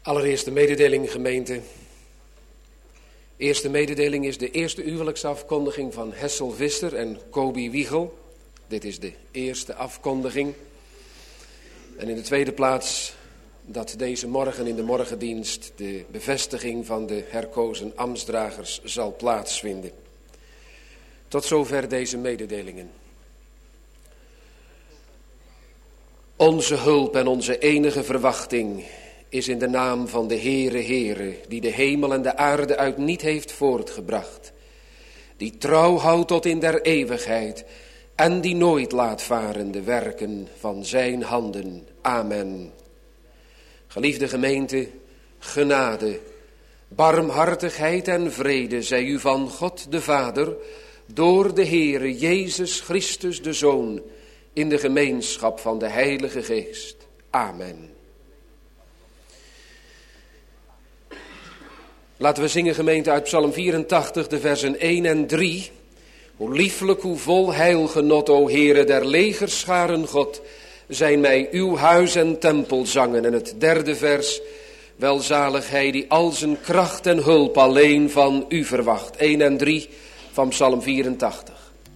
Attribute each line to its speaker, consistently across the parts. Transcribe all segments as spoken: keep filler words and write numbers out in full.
Speaker 1: Allereerste mededeling, gemeente. Eerste mededeling is de eerste huwelijksafkondiging van Hessel Visser en Kobi Wiegel. Dit is de eerste afkondiging. En in de tweede plaats dat deze morgen in de morgendienst de bevestiging van de herkozen ambtsdragers zal plaatsvinden. Tot zover deze mededelingen. Onze hulp en onze enige verwachting is in de naam van de Heere Heere, die de hemel en de aarde uit niet heeft voortgebracht, die trouw houdt tot in der eeuwigheid en die nooit laat varen de werken van zijn handen. Amen. Geliefde gemeente, genade, barmhartigheid en vrede zij u van God de Vader, door de Heere Jezus Christus de Zoon, in de gemeenschap van de Heilige Geest. Amen. Laten we zingen, gemeente, uit Psalm vierentachtig, de versen één en drie. Hoe lieflijk, hoe vol heilgenot, o Heere der legerscharen God, zijn mij uw huis en tempel zangen. En het derde vers, welzalig hij die al zijn kracht en hulp alleen van u verwacht. één en drie van Psalm vierentachtig.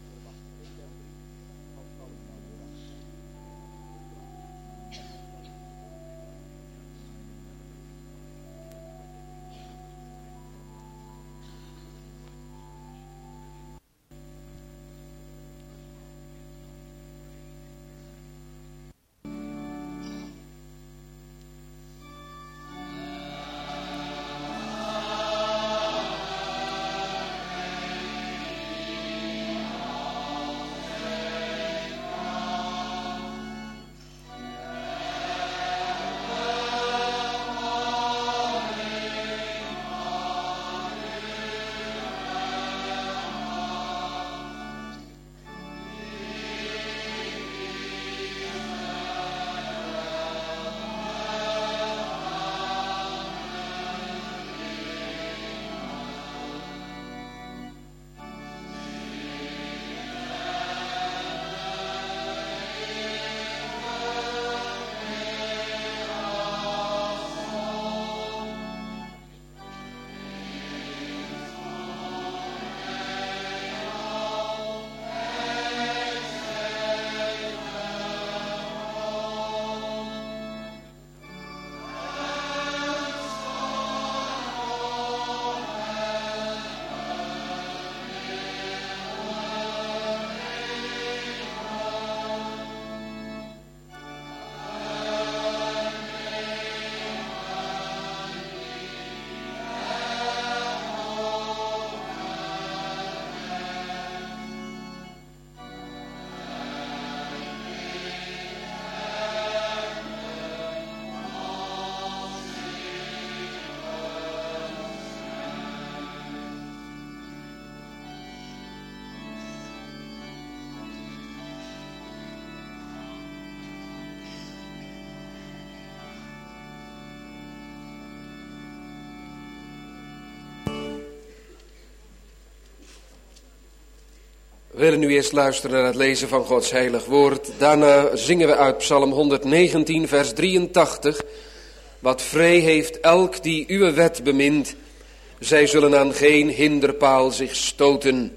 Speaker 1: We willen nu eerst luisteren naar het lezen van Gods heilig woord. Daarna zingen we uit Psalm honderdnegentien, vers drieëntachtig. Wat vrij heeft elk die uw wet bemint, zij zullen aan geen hinderpaal zich stoten.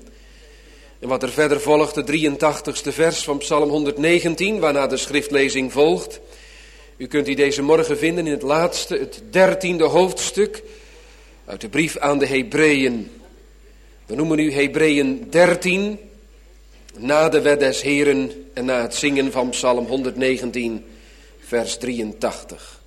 Speaker 1: En wat er verder volgt, de drieëntachtigste vers van Psalm honderdnegentien, waarna de schriftlezing volgt. U kunt die deze morgen vinden in het laatste, het dertiende hoofdstuk uit de brief aan de Hebreeën. We noemen nu Hebreeën dertien, na de wet des Heren en na het zingen van Psalm honderdnegentien, vers drieëntachtig.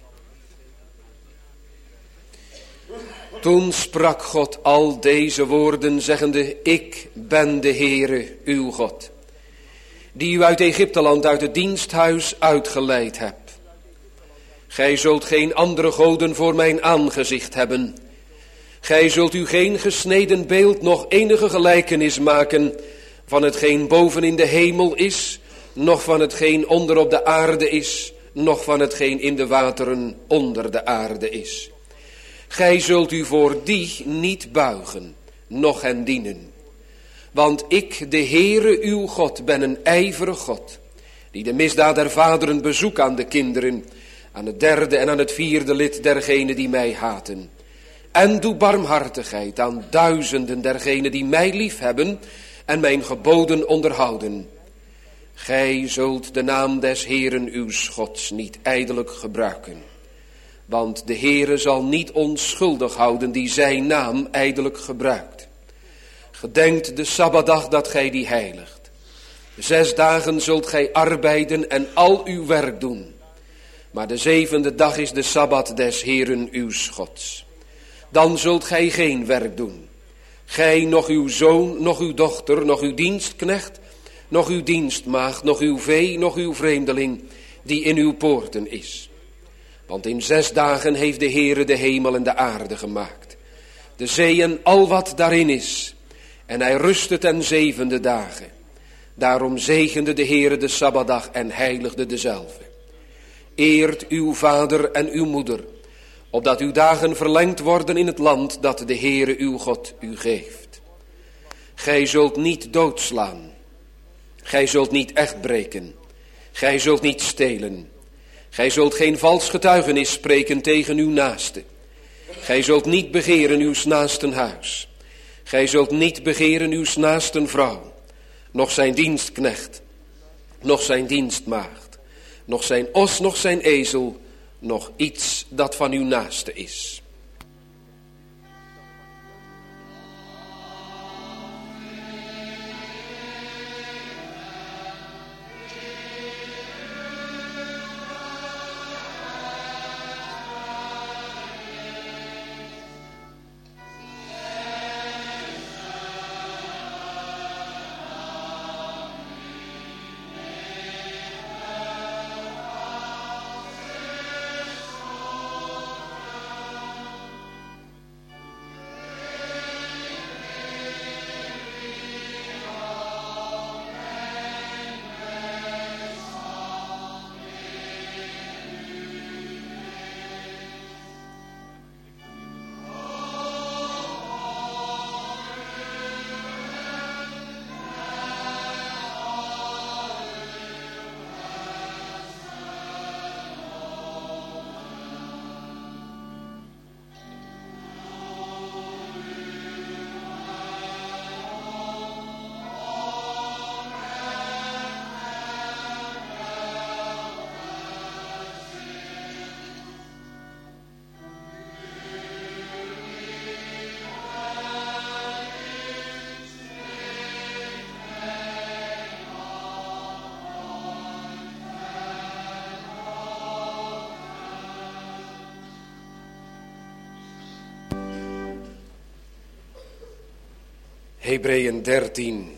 Speaker 1: Toen sprak God al deze woorden, zeggende: Ik ben de Heere, uw God, die u uit Egypteland, uit het diensthuis uitgeleid hebt. Gij zult geen andere goden voor mijn aangezicht hebben. Gij zult u geen gesneden beeld, noch enige gelijkenis maken van hetgeen boven in de hemel is, noch van hetgeen onder op de aarde is, noch van hetgeen in de wateren onder de aarde is. Gij zult u voor die niet buigen, noch hen dienen. Want ik, de Heere uw God, ben een ijverig God, die de misdaad der vaderen bezoekt aan de kinderen aan het derde en aan het vierde lid dergenen die mij haten. En doe barmhartigheid aan duizenden dergenen die mij liefhebben en mijn geboden onderhouden. Gij zult de naam des Heeren uws Gods niet ijdelijk gebruiken. Want de Heere zal niet onschuldig houden die zijn naam ijdelijk gebruikt. Gedenkt de Sabbatdag dat gij die heiligt. Zes dagen zult gij arbeiden en al uw werk doen. Maar de zevende dag is de Sabbat des Heeren uws Gods. Dan zult gij geen werk doen. Gij, nog uw zoon, nog uw dochter, nog uw dienstknecht, nog uw dienstmaagd, nog uw vee, nog uw vreemdeling, die in uw poorten is. Want in zes dagen heeft de Heere de hemel en de aarde gemaakt, de zee en al wat daarin is. En hij rustte ten zevende dagen. Daarom zegende de Heere de Sabbatdag en heiligde dezelve. Eert uw vader en uw moeder, opdat uw dagen verlengd worden in het land dat de Heere uw God u geeft. Gij zult niet doodslaan. Gij zult niet echt breken. Gij zult niet stelen. Gij zult geen vals getuigenis spreken tegen uw naaste. Gij zult niet begeren uws naasten huis. Gij zult niet begeren uws naasten vrouw, noch zijn dienstknecht, noch zijn dienstmaagd, noch zijn os, noch zijn ezel, nog iets dat van uw naaste is. Hebreeën dertien.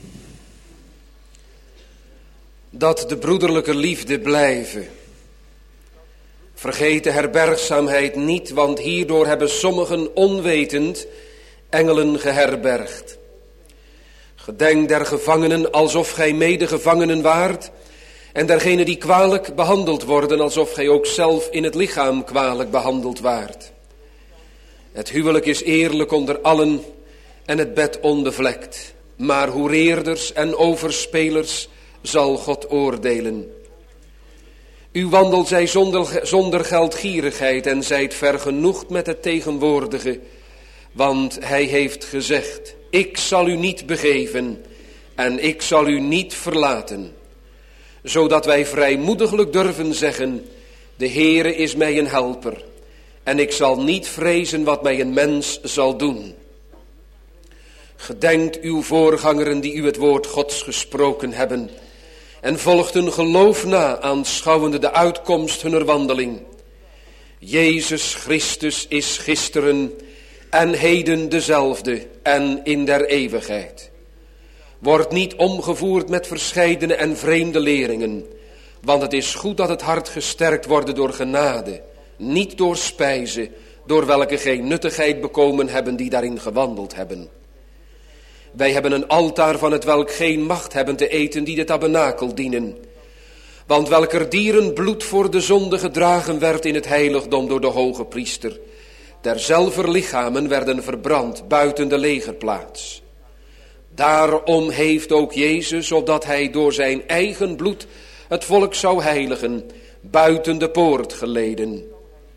Speaker 1: Dat de broederlijke liefde blijven. Vergeet de herbergzaamheid niet, want hierdoor hebben sommigen onwetend engelen geherbergd. Gedenk der gevangenen alsof gij medegevangenen waart, en dergenen die kwalijk behandeld worden alsof gij ook zelf in het lichaam kwalijk behandeld waart. Het huwelijk is eerlijk onder allen en het bed onbevlekt, maar hoereerders en overspelers zal God oordelen. U wandelt zij zonder, zonder geldgierigheid en zijt vergenoegd met het tegenwoordige, want hij heeft gezegd: ik zal u niet begeven en ik zal u niet verlaten. Zodat wij vrijmoediglijk durven zeggen: de Heere is mij een helper en ik zal niet vrezen wat mij een mens zal doen. Gedenkt uw voorgangeren die u het woord Gods gesproken hebben en volgt hun geloof na, aanschouwende de uitkomst hunner wandeling. Jezus Christus is gisteren en heden dezelfde en in der eeuwigheid. Wordt niet omgevoerd met verscheidene en vreemde leringen, want het is goed dat het hart gesterkt wordt door genade, niet door spijze, door welke geen nuttigheid bekomen hebben die daarin gewandeld hebben. Wij hebben een altaar van het welk geen macht hebben te eten die de tabernakel dienen. Want welker dieren bloed voor de zonde gedragen werd in het heiligdom door de hoge priester, derzelver lichamen werden verbrand buiten de legerplaats. Daarom heeft ook Jezus, opdat hij door zijn eigen bloed het volk zou heiligen, buiten de poort geleden.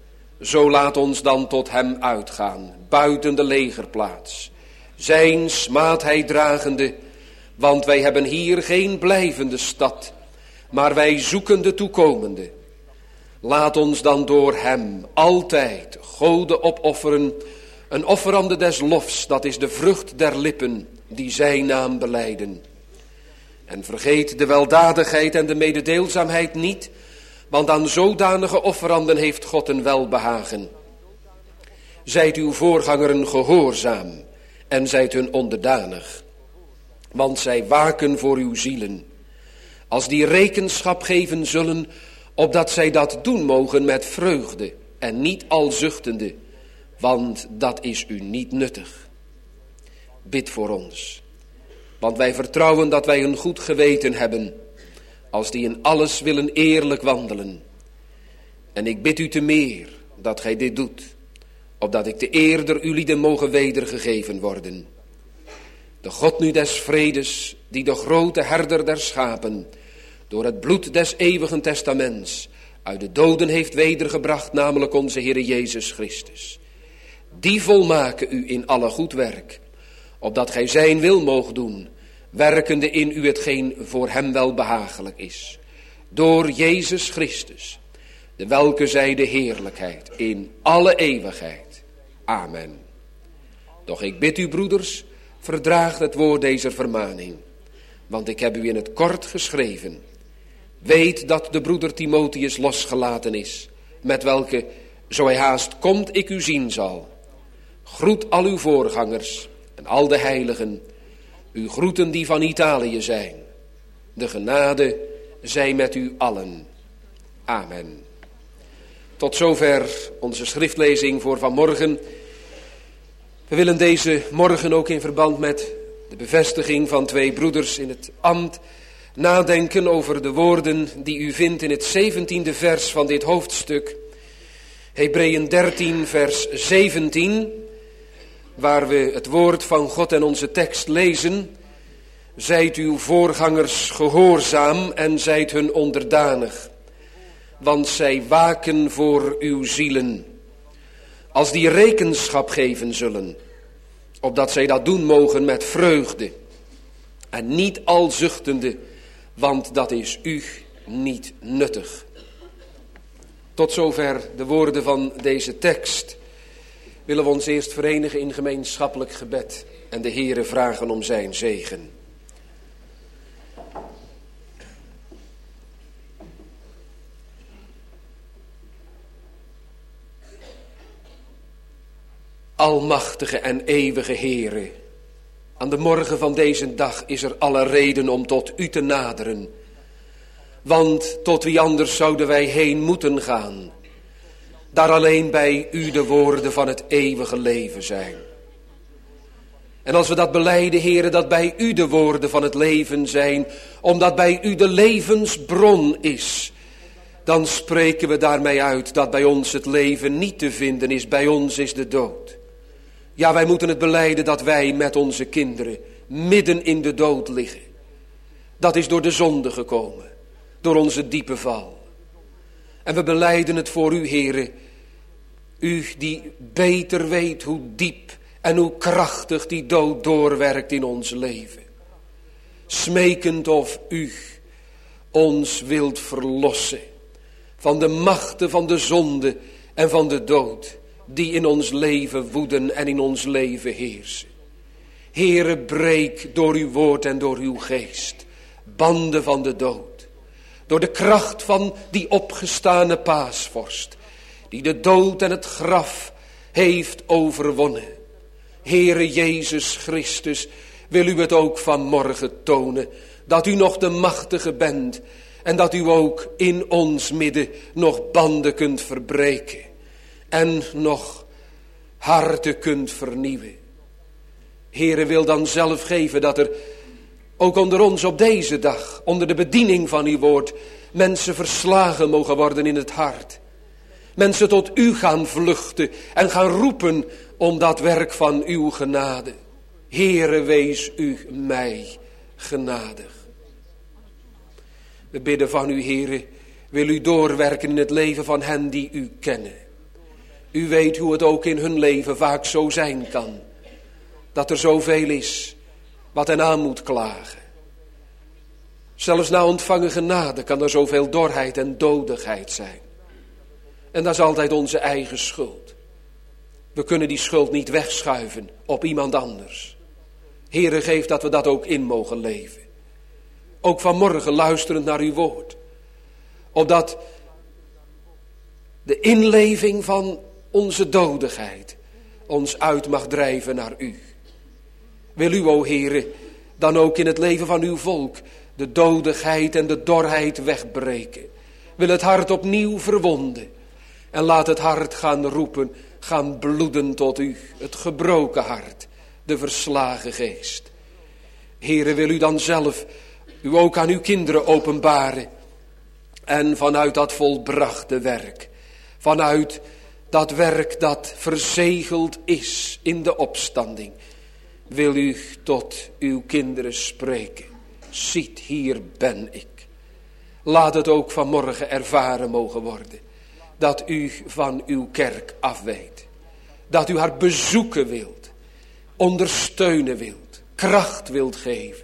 Speaker 1: Zo laat ons dan tot hem uitgaan, buiten de legerplaats. Zijn smaadheid dragende, want wij hebben hier geen blijvende stad, maar wij zoeken de toekomende. Laat ons dan door hem altijd Gode opofferen, een offerande des lofs, dat is de vrucht der lippen, die zijn naam belijden. En vergeet de weldadigheid en de mededeelzaamheid niet, want aan zodanige offeranden heeft God een welbehagen. Zijt uw voorgangeren gehoorzaam en zijt hun onderdanig, want zij waken voor uw zielen. Als die rekenschap geven zullen, opdat zij dat doen mogen met vreugde en niet al zuchtende, want dat is u niet nuttig. Bid voor ons, want wij vertrouwen dat wij een goed geweten hebben, als die in alles willen eerlijk wandelen. En ik bid u te meer dat gij dit doet, opdat ik te eerder u lieden mogen wedergegeven worden. De God nu des vredes, die de grote herder der schapen, door het bloed des eeuwigen testaments, uit de doden heeft wedergebracht, namelijk onze Heere Jezus Christus. Die volmaken u in alle goed werk, opdat gij zijn wil moogt doen, werkende in u hetgeen voor hem wel behagelijk is. Door Jezus Christus, de welke zij de heerlijkheid in alle eeuwigheid. Amen. Doch ik bid u, broeders, verdraagt het woord deze vermaning, want ik heb u in het kort geschreven. Weet dat de broeder Timotheus losgelaten is, met welke, zo hij haast komt, ik u zien zal. Groet al uw voorgangers en al de heiligen, uw groeten die van Italië zijn. De genade zij met u allen. Amen. Tot zover onze schriftlezing voor vanmorgen. We willen deze morgen ook in verband met de bevestiging van twee broeders in het ambt nadenken over de woorden die u vindt in het zeventiende vers van dit hoofdstuk. Hebreeën dertien vers zeventien, waar we het woord van God en onze tekst lezen. Zijt uw voorgangers gehoorzaam en zijt hun onderdanig, want zij waken voor uw zielen, als die rekenschap geven zullen, opdat zij dat doen mogen met vreugde en niet al zuchtende, want dat is u niet nuttig. Tot zover de woorden van deze tekst. Willen we ons eerst verenigen in gemeenschappelijk gebed en de Heere vragen om zijn zegen. Almachtige en eeuwige Heere, aan de morgen van deze dag is er alle reden om tot u te naderen. Want tot wie anders zouden wij heen moeten gaan, daar alleen bij u de woorden van het eeuwige leven zijn. En als we dat belijden, Heere, dat bij u de woorden van het leven zijn, omdat bij u de levensbron is, dan spreken we daarmee uit dat bij ons het leven niet te vinden is, bij ons is de dood. Ja, wij moeten het belijden dat wij met onze kinderen midden in de dood liggen. Dat is door de zonde gekomen, door onze diepe val. En we belijden het voor u, Heere, u die beter weet hoe diep en hoe krachtig die dood doorwerkt in ons leven. Smekend of u ons wilt verlossen van de machten van de zonde en van de dood, die in ons leven woeden en in ons leven heersen. Heere, breek door uw woord en door uw geest banden van de dood. Door de kracht van die opgestane paasvorst, die de dood en het graf heeft overwonnen. Heere Jezus Christus, wil u het ook vanmorgen tonen, dat u nog de machtige bent en dat u ook in ons midden nog banden kunt verbreken. En nog harten kunt vernieuwen. Heere, wil dan zelf geven dat er ook onder ons op deze dag, onder de bediening van uw woord, mensen verslagen mogen worden in het hart. Mensen tot u gaan vluchten en gaan roepen om dat werk van uw genade. Heere, wees u mij genadig. We bidden van u, Heere, wil u doorwerken in het leven van hen die u kennen. U weet hoe het ook in hun leven vaak zo zijn kan. Dat er zoveel is wat hen aan moet klagen. Zelfs na ontvangen genade kan er zoveel dorheid en dodigheid zijn. En dat is altijd onze eigen schuld. We kunnen die schuld niet wegschuiven op iemand anders. Heere, geef dat we dat ook in mogen leven. Ook vanmorgen luisterend naar uw woord. Opdat de inleving van onze dodigheid ons uit mag drijven naar u. Wil u, o Heere, dan ook in het leven van uw volk de dodigheid en de dorheid wegbreken. Wil het hart opnieuw verwonden. En laat het hart gaan roepen, gaan bloeden tot u. Het gebroken hart, de verslagen geest. Heere, wil u dan zelf u ook aan uw kinderen openbaren. En vanuit dat volbrachte werk, vanuit dat werk dat verzegeld is in de opstanding, wil u tot uw kinderen spreken. Ziet, hier ben ik. Laat het ook vanmorgen ervaren mogen worden. Dat u van uw kerk afweet. Dat u haar bezoeken wilt. Ondersteunen wilt. Kracht wilt geven.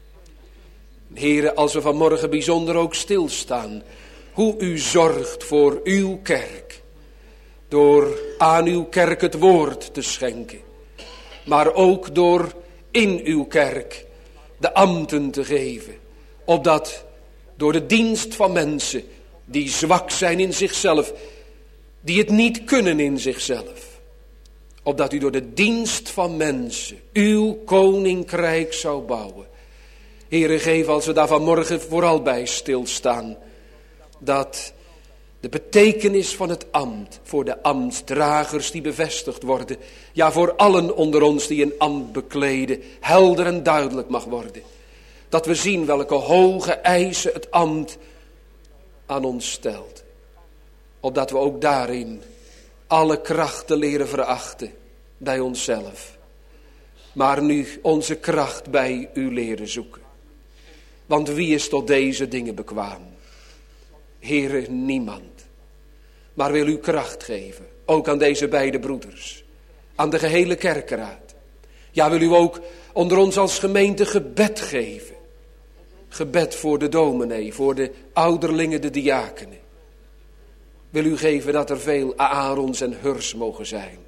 Speaker 1: Heere, als we vanmorgen bijzonder ook stilstaan. Hoe u zorgt voor uw kerk. Door aan uw kerk het woord te schenken. Maar ook door in uw kerk de ambten te geven. Opdat door de dienst van mensen die zwak zijn in zichzelf. Die het niet kunnen in zichzelf. Opdat u door de dienst van mensen uw koninkrijk zou bouwen. Heere, geef als we daar vanmorgen vooral bij stilstaan. Dat de betekenis van het ambt voor de ambtsdragers die bevestigd worden. Ja, voor allen onder ons die een ambt bekleden. Helder en duidelijk mag worden. Dat we zien welke hoge eisen het ambt aan ons stelt. Opdat we ook daarin alle krachten leren verachten bij onszelf. Maar nu onze kracht bij u leren zoeken. Want wie is tot deze dingen bekwaam? Heere, niemand. Maar wil u kracht geven. Ook aan deze beide broeders. Aan de gehele kerkenraad. Ja, wil u ook onder ons als gemeente gebed geven. Gebed voor de dominee, voor de ouderlingen, de diakenen. Wil u geven dat er veel Aarons en Hurs mogen zijn.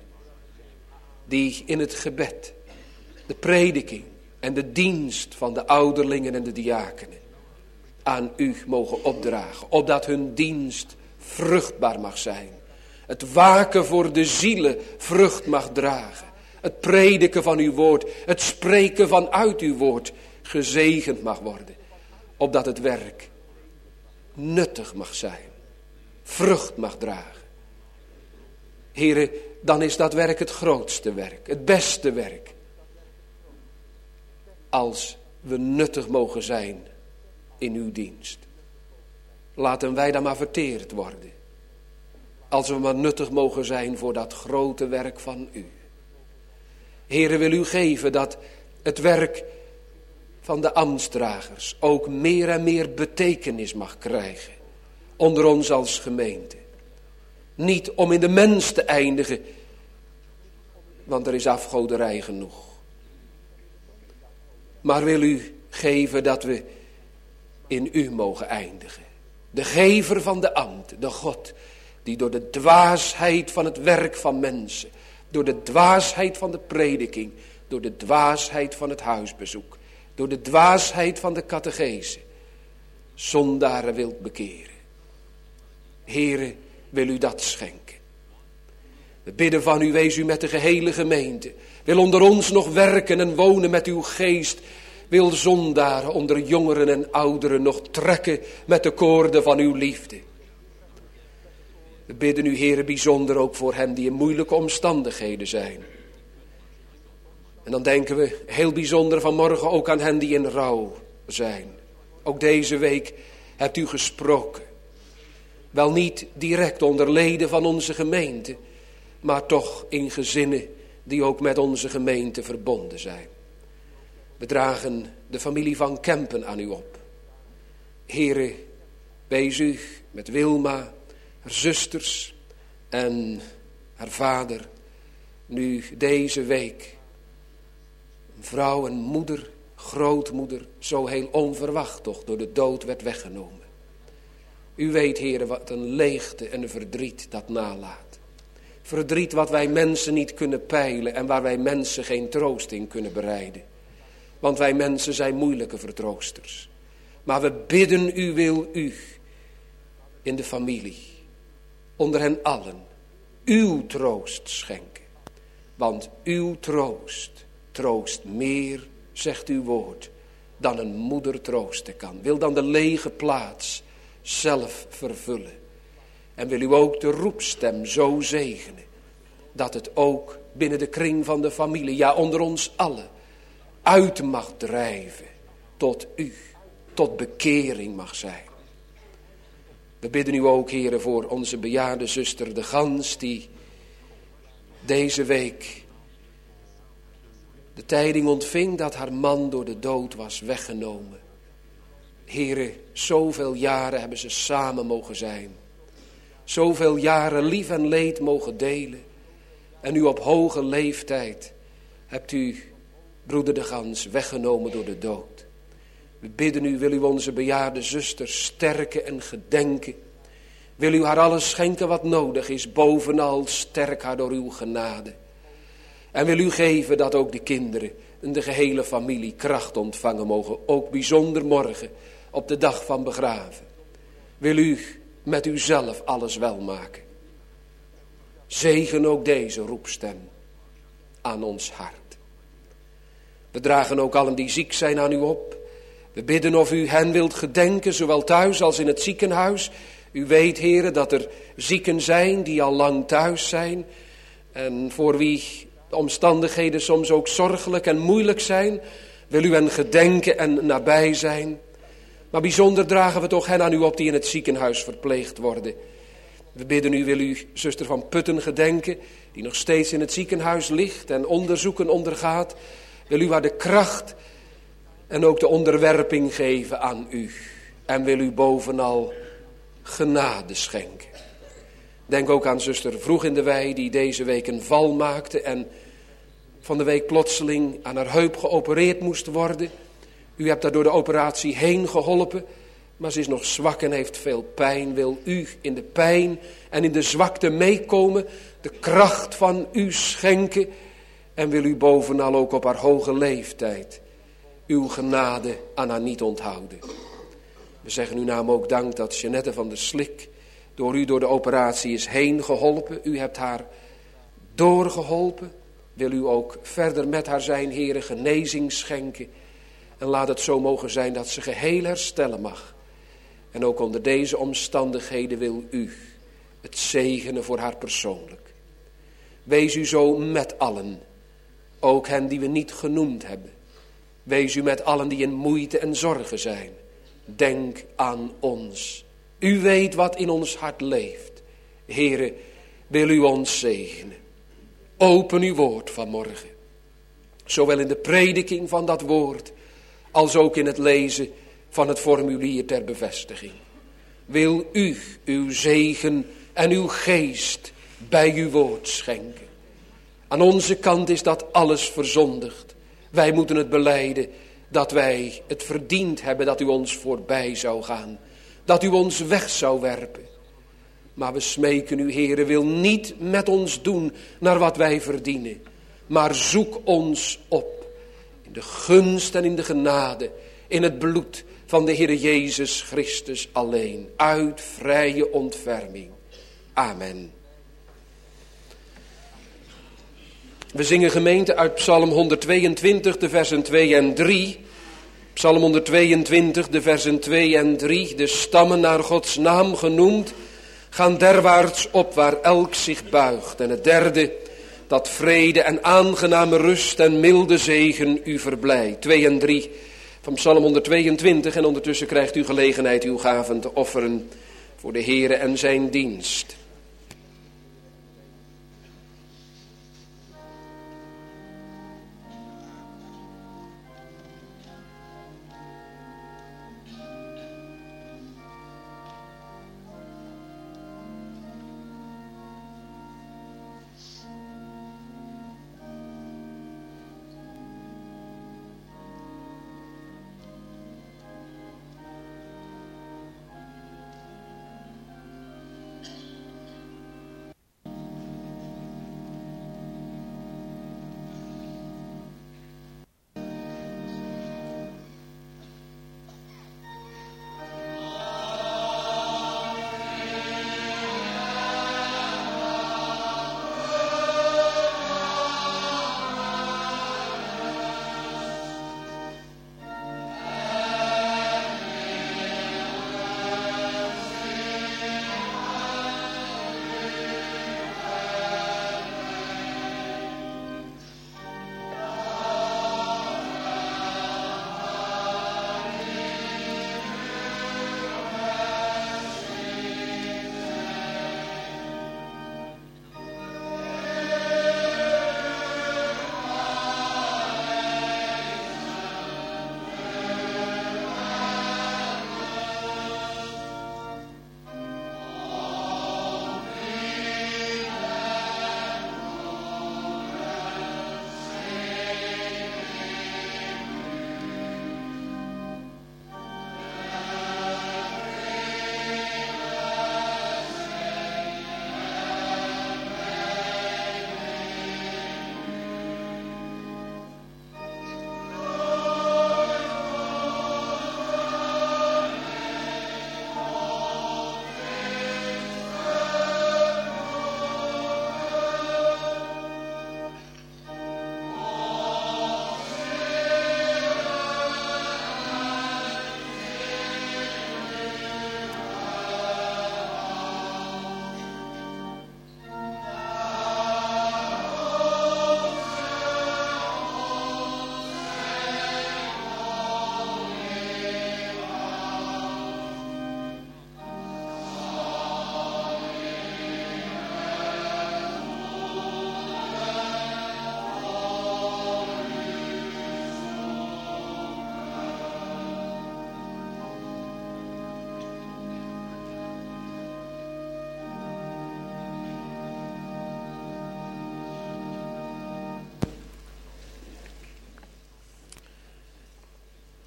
Speaker 1: Die in het gebed, de prediking en de dienst van de ouderlingen en de diakenen aan u mogen opdragen. Opdat hun dienst vruchtbaar mag zijn. Het waken voor de zielen vrucht mag dragen. Het prediken van uw woord, het spreken vanuit uw woord gezegend mag worden. Opdat het werk nuttig mag zijn. Vrucht mag dragen. Here, dan is dat werk het grootste werk. Het beste werk. Als we nuttig mogen zijn in uw dienst. Laten wij dan maar verteerd worden. Als we maar nuttig mogen zijn voor dat grote werk van u. Here, wil u geven dat het werk van de ambtsdragers ook meer en meer betekenis mag krijgen. Onder ons als gemeente. Niet om in de mens te eindigen. Want er is afgoderij genoeg. Maar wil u geven dat we in u mogen eindigen. De gever van de ambt, de God. Die door de dwaasheid van het werk van mensen. Door de dwaasheid van de prediking. Door de dwaasheid van het huisbezoek. Door de dwaasheid van de catechese. Zondaren wilt bekeren. Heere, wil u dat schenken. We bidden van u, wees u met de gehele gemeente. Wil onder ons nog werken en wonen met uw geest. Wil zondaren onder jongeren en ouderen nog trekken met de koorden van uw liefde. We bidden u, Heere, bijzonder ook voor hen die in moeilijke omstandigheden zijn. En dan denken we heel bijzonder vanmorgen ook aan hen die in rouw zijn. Ook deze week hebt u gesproken. Wel niet direct onder leden van onze gemeente, maar toch in gezinnen die ook met onze gemeente verbonden zijn. We dragen de familie van Kempen aan u op. Heere, wees u met Wilma, haar zusters en haar vader. Nu deze week een vrouw en moeder, grootmoeder, zo heel onverwacht toch door de dood werd weggenomen. U weet, heren, wat een leegte en een verdriet dat nalaat. Verdriet wat wij mensen niet kunnen peilen en waar wij mensen geen troost in kunnen bereiden. Want wij mensen zijn moeilijke vertroosters. Maar we bidden u, wil u, in de familie, onder hen allen, uw troost schenken. Want uw troost troost meer, zegt uw woord, dan een moeder troosten kan. Wil dan de lege plaats zelf vervullen. En wil u ook de roepstem zo zegenen, dat het ook binnen de kring van de familie, ja onder ons allen, uit mag drijven tot u, tot bekering mag zijn. We bidden u ook, heren, voor onze bejaarde zuster de Gans, die deze week de tijding ontving dat haar man door de dood was weggenomen. Heren, zoveel jaren hebben ze samen mogen zijn. Zoveel jaren lief en leed mogen delen. En nu op hoge leeftijd hebt u broeder de Gans weggenomen door de dood. We bidden u, wil u onze bejaarde zuster sterken en gedenken. Wil u haar alles schenken wat nodig is, bovenal sterk haar door uw genade. En wil u geven dat ook de kinderen en de gehele familie kracht ontvangen mogen, ook bijzonder morgen op de dag van begraven. Wil u met uzelf alles welmaken. Zegen ook deze roepstem aan ons hart. We dragen ook allen die ziek zijn aan u op. We bidden of u hen wilt gedenken, zowel thuis als in het ziekenhuis. U weet, heren, dat er zieken zijn die al lang thuis zijn. En voor wie de omstandigheden soms ook zorgelijk en moeilijk zijn, wil u hen gedenken en nabij zijn. Maar bijzonder dragen we toch hen aan u op die in het ziekenhuis verpleegd worden. We bidden u, wil u zuster van Putten gedenken, die nog steeds in het ziekenhuis ligt en onderzoeken ondergaat. Wil u haar de kracht en ook de onderwerping geven aan u. En wil u bovenal genade schenken. Denk ook aan zuster Vroeg in de Wei, die deze week een val maakte en van de week plotseling aan haar heup geopereerd moest worden. U hebt daar door de operatie heen geholpen, maar ze is nog zwak en heeft veel pijn. Wil u in de pijn en in de zwakte meekomen, de kracht van u schenken en wil u bovenal ook op haar hoge leeftijd uw genade aan haar niet onthouden. We zeggen uw naam ook dank dat Jeannette van der Slik door u door de operatie is heen geholpen. U hebt haar doorgeholpen. Wil u ook verder met haar zijn, Heere, genezing schenken. En laat het zo mogen zijn dat ze geheel herstellen mag. En ook onder deze omstandigheden wil u het zegenen voor haar persoonlijk. Wees u zo met allen, ook hen die we niet genoemd hebben. Wees u met allen die in moeite en zorgen zijn. Denk aan ons. U weet wat in ons hart leeft. Heere, wil u ons zegenen. Open uw woord vanmorgen. Zowel in de prediking van dat woord, als ook in het lezen van het formulier ter bevestiging. Wil u uw zegen en uw geest bij uw woord schenken. Aan onze kant is dat alles verzondigd. Wij moeten het belijden dat wij het verdiend hebben dat u ons voorbij zou gaan. Dat u ons weg zou werpen. Maar we smeken u, Heere, wil niet met ons doen naar wat wij verdienen. Maar zoek ons op in de gunst en in de genade, in het bloed van de Heere Jezus Christus alleen. Uit vrije ontferming. Amen. We zingen gemeente uit Psalm honderdtweeëntwintig, de versen twee en drie. Psalm honderdtweeëntwintig, de versen twee en drie. De stammen naar Gods naam genoemd, gaan derwaarts op waar elk zich buigt. En het derde, dat vrede en aangename rust en milde zegen u verblijdt. Twee en drie van Psalm honderdtweeëntwintig. En ondertussen krijgt u gelegenheid uw gaven te offeren voor de Heere en zijn dienst.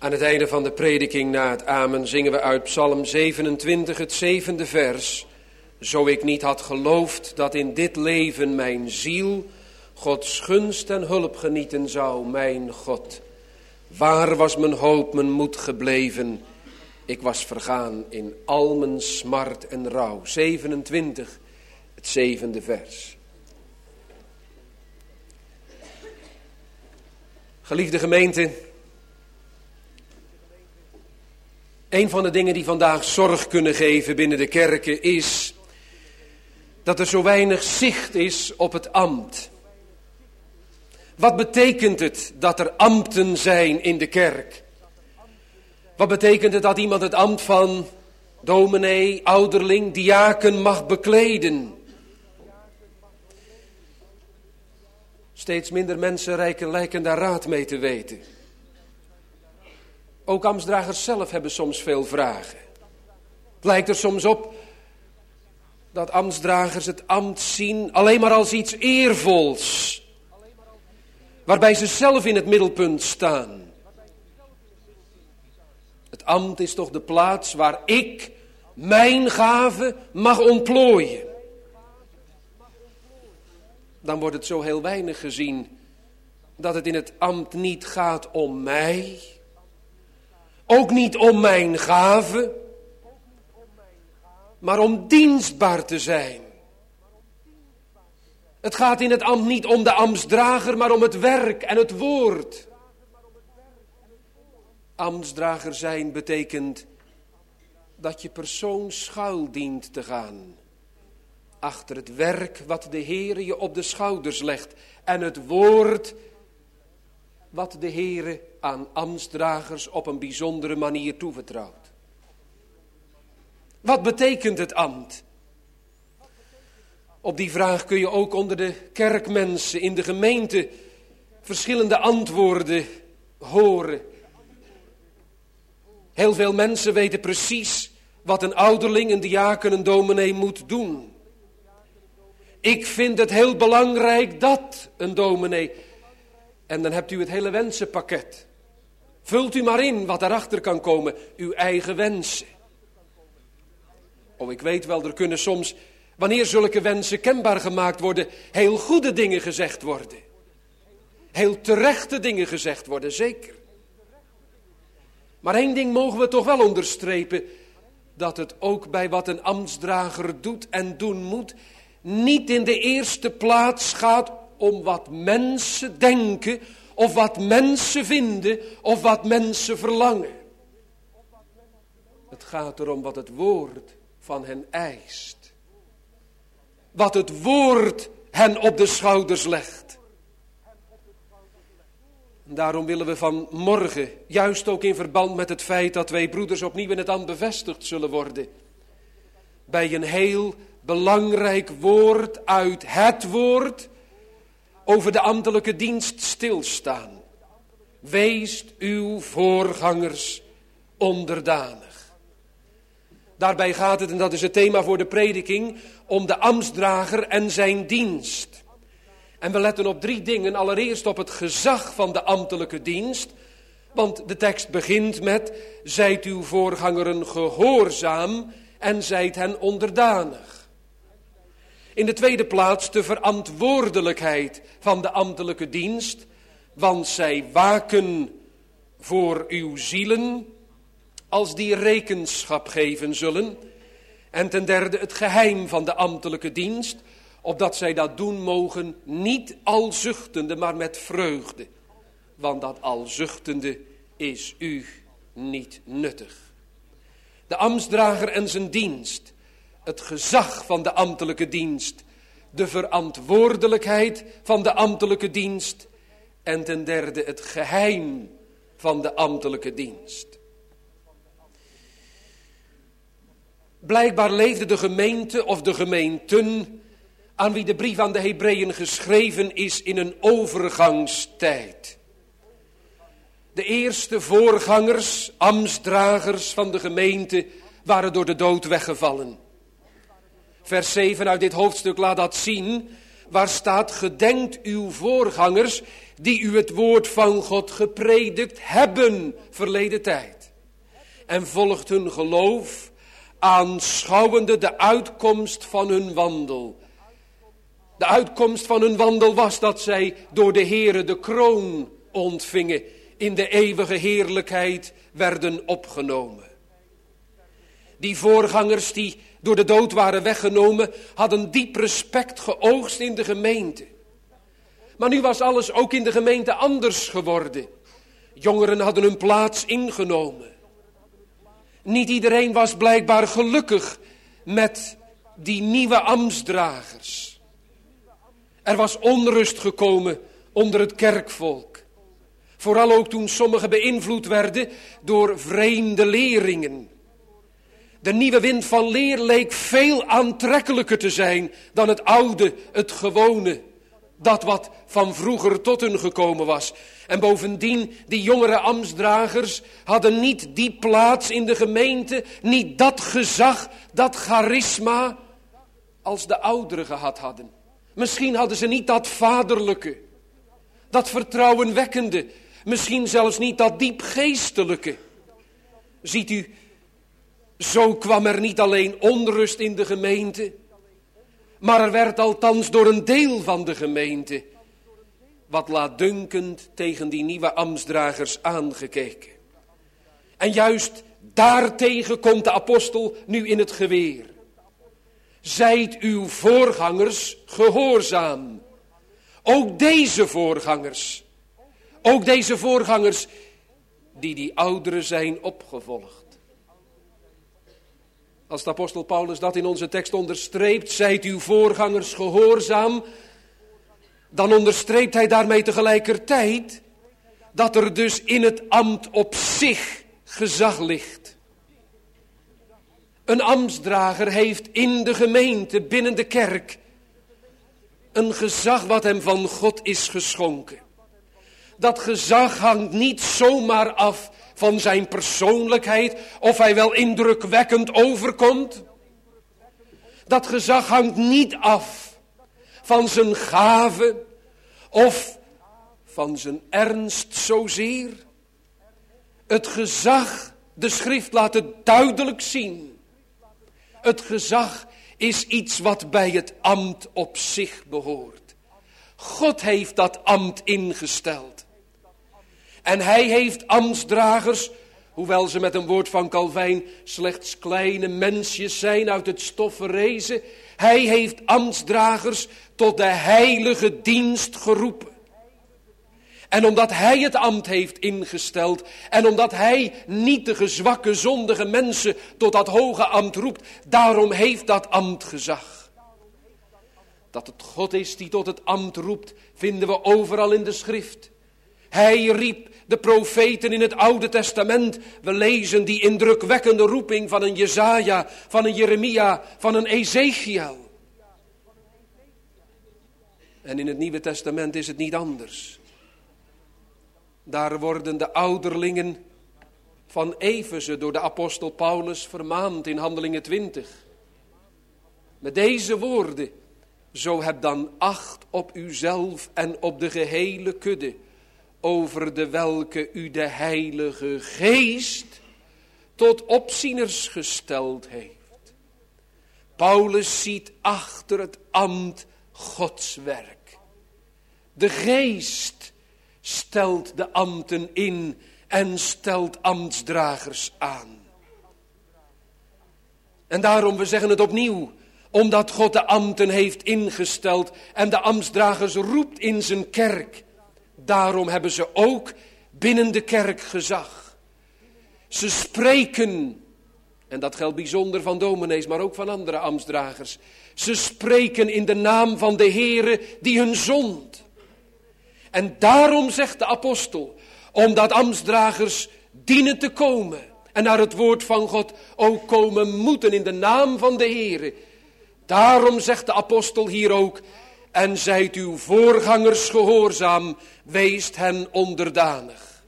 Speaker 1: Aan het einde van de prediking na het amen zingen we uit Psalm zevenentwintig, het zevende vers. Zo ik niet had geloofd dat in dit leven mijn ziel Gods gunst en hulp genieten zou, mijn God. Waar was mijn hoop, mijn moed gebleven? Ik was vergaan in al mijn smart en rouw. zevenentwintig, het zevende vers. Geliefde gemeente, een van de dingen die vandaag zorg kunnen geven binnen de kerken is dat er zo weinig zicht is op het ambt. Wat betekent het dat er ambten zijn in de kerk? Wat betekent het dat iemand het ambt van dominee, ouderling, diaken mag bekleden? Steeds minder mensen lijken daar raad mee te weten. Ook ambtsdragers zelf hebben soms veel vragen. Het lijkt er soms op dat ambtsdragers het ambt zien alleen maar als iets eervols, waarbij ze zelf in het middelpunt staan. Het ambt is toch de plaats waar ik mijn gave mag ontplooien. Dan wordt het zo heel weinig gezien dat het in het ambt niet gaat om mij, ook niet om mijn gave, maar om dienstbaar te zijn. Het gaat in het ambt niet om de ambtsdrager, maar om het werk en het woord. Ambtsdrager zijn betekent dat je persoon schuil dient te gaan achter het werk wat de Heere je op de schouders legt en het woord wat de Heere aan ambtsdragers op een bijzondere manier toevertrouwt. Wat betekent het ambt? Op die vraag kun je ook onder de kerkmensen in de gemeente verschillende antwoorden horen. Heel veel mensen weten precies wat een ouderling, een diaken, een dominee moet doen. Ik vind het heel belangrijk dat een dominee. En dan hebt u het hele wensenpakket. Vult u maar in wat daarachter kan komen, uw eigen wensen. Oh, ik weet wel, er kunnen soms, wanneer zulke wensen kenbaar gemaakt worden, heel goede dingen gezegd worden. Heel terechte dingen gezegd worden, zeker. Maar één ding mogen we toch wel onderstrepen, dat het ook bij wat een ambtsdrager doet en doen moet, niet in de eerste plaats gaat om wat mensen denken, of wat mensen vinden, of wat mensen verlangen. Het gaat erom wat het woord van hen eist. Wat het woord hen op de schouders legt. Daarom willen we vanmorgen, juist ook in verband met het feit dat wij broeders opnieuw in het ambt bevestigd zullen worden, bij een heel belangrijk woord uit het woord over de ambtelijke dienst stilstaan. Weest uw voorgangers onderdanig. Daarbij gaat het, en dat is het thema voor de prediking, om de ambtsdrager en zijn dienst. En we letten op drie dingen. Allereerst op het gezag van de ambtelijke dienst. Want de tekst begint met, zijt uw voorgangeren gehoorzaam en zijt hen onderdanig. In de tweede plaats de verantwoordelijkheid van de ambtelijke dienst. Want zij waken voor uw zielen, als die rekenschap geven zullen. En ten derde het geheim van de ambtelijke dienst, opdat zij dat doen mogen, niet al zuchtende, maar met vreugde. Want dat al zuchtende is u niet nuttig. De ambtsdrager en zijn dienst, het gezag van de ambtelijke dienst, de verantwoordelijkheid van de ambtelijke dienst en ten derde het geheim van de ambtelijke dienst. Blijkbaar leefde de gemeente of de gemeenten aan wie de brief aan de Hebreeën geschreven is in een overgangstijd. De eerste voorgangers, ambtsdragers van de gemeente waren door de dood weggevallen. Vers zeven uit dit hoofdstuk laat dat zien, waar staat: gedenkt uw voorgangers die u het woord van God gepredikt hebben, verleden tijd. En volgt hun geloof, aanschouwende de uitkomst van hun wandel. De uitkomst van hun wandel was dat zij door de Heere de kroon ontvingen, in de eeuwige heerlijkheid werden opgenomen. Die voorgangers die door de dood waren weggenomen, hadden diep respect geoogst in de gemeente. Maar nu was alles ook in de gemeente anders geworden. Jongeren hadden hun plaats ingenomen. Niet iedereen was blijkbaar gelukkig met die nieuwe ambtsdragers. Er was onrust gekomen onder het kerkvolk. Vooral ook toen sommigen beïnvloed werden door vreemde leringen. De nieuwe wind van leer leek veel aantrekkelijker te zijn dan het oude, het gewone. Dat wat van vroeger tot hun gekomen was. En bovendien, die jongere ambtsdragers hadden niet die plaats in de gemeente, niet dat gezag, dat charisma, als de ouderen gehad hadden. Misschien hadden ze niet dat vaderlijke, dat vertrouwenwekkende, misschien zelfs niet dat diepgeestelijke. Ziet u, zo kwam er niet alleen onrust in de gemeente, maar er werd althans door een deel van de gemeente wat laatdunkend tegen die nieuwe ambtsdragers aangekeken. En juist daartegen komt de apostel nu in het geweer. Zijt uw voorgangers gehoorzaam. Ook deze voorgangers, ook deze voorgangers die die ouderen zijn opgevolgd. Als de apostel Paulus dat in onze tekst onderstreept, zijt uw voorgangers gehoorzaam, dan onderstreept hij daarmee tegelijkertijd dat er dus in het ambt op zich gezag ligt. Een ambtsdrager heeft in de gemeente, binnen de kerk, een gezag wat hem van God is geschonken. Dat gezag hangt niet zomaar af van zijn persoonlijkheid, of hij wel indrukwekkend overkomt. Dat gezag hangt niet af van zijn gave of van zijn ernst zozeer. Het gezag, de schrift laat het duidelijk zien. Het gezag is iets wat bij het ambt op zich behoort. God heeft dat ambt ingesteld. En hij heeft ambtsdragers, hoewel ze met een woord van Calvijn slechts kleine mensjes zijn uit het stof verrezen. Hij heeft ambtsdragers tot de heilige dienst geroepen. En omdat hij het ambt heeft ingesteld en omdat hij nietige, zwakke, zondige mensen tot dat hoge ambt roept, daarom heeft dat ambt gezag. Dat het God is die tot het ambt roept, vinden we overal in de schrift. Hij riep de profeten in het Oude Testament. We lezen die indrukwekkende roeping van een Jesaja, van een Jeremia, van een Ezekiel. En in het Nieuwe Testament is het niet anders. Daar worden de ouderlingen van Efeze door de apostel Paulus vermaand in Handelingen twintig. Met deze woorden: zo heb dan acht op uzelf en op de gehele kudde, over de welke u de Heilige Geest tot opzieners gesteld heeft. Paulus ziet achter het ambt Gods werk. De Geest stelt de ambten in en stelt ambtsdragers aan. En daarom, we zeggen het opnieuw, omdat God de ambten heeft ingesteld en de ambtsdragers roept in zijn kerk, daarom hebben ze ook binnen de kerk gezag. Ze spreken, en dat geldt bijzonder van dominees, maar ook van andere ambtsdragers. Ze spreken in de naam van de Heere die hun zond. En daarom zegt de apostel, omdat ambtsdragers dienen te komen en naar het woord van God ook komen moeten in de naam van de Heere. Daarom zegt de apostel hier ook: en zijt uw voorgangers gehoorzaam, weest hen onderdanig.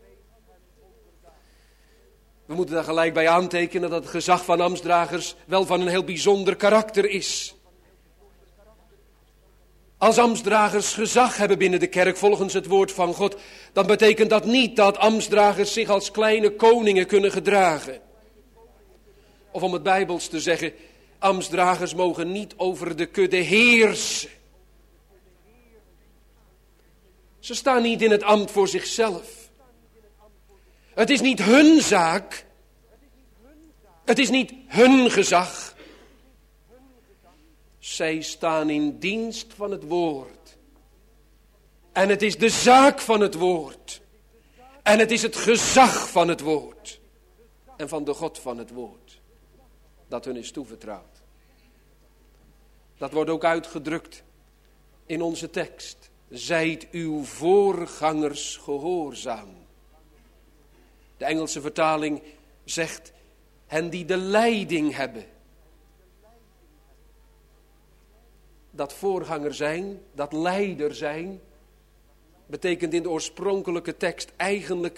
Speaker 1: We moeten daar gelijk bij aantekenen dat het gezag van ambtsdragers wel van een heel bijzonder karakter is. Als ambtsdragers gezag hebben binnen de kerk volgens het woord van God, dan betekent dat niet dat ambtsdragers zich als kleine koningen kunnen gedragen. Of om het Bijbels te zeggen, ambtsdragers mogen niet over de kudde heersen. Ze staan niet in het ambt voor zichzelf. Het is niet hun zaak. Het is niet hun gezag. Zij staan in dienst van het woord. En het is de zaak van het woord. En het is het gezag van het woord. En van de God van het woord. Dat hun is toevertrouwd. Dat wordt ook uitgedrukt in onze tekst. Zijt uw voorgangers gehoorzaam. De Engelse vertaling zegt, hen die de leiding hebben. Dat voorganger zijn, dat leider zijn, betekent in de oorspronkelijke tekst eigenlijk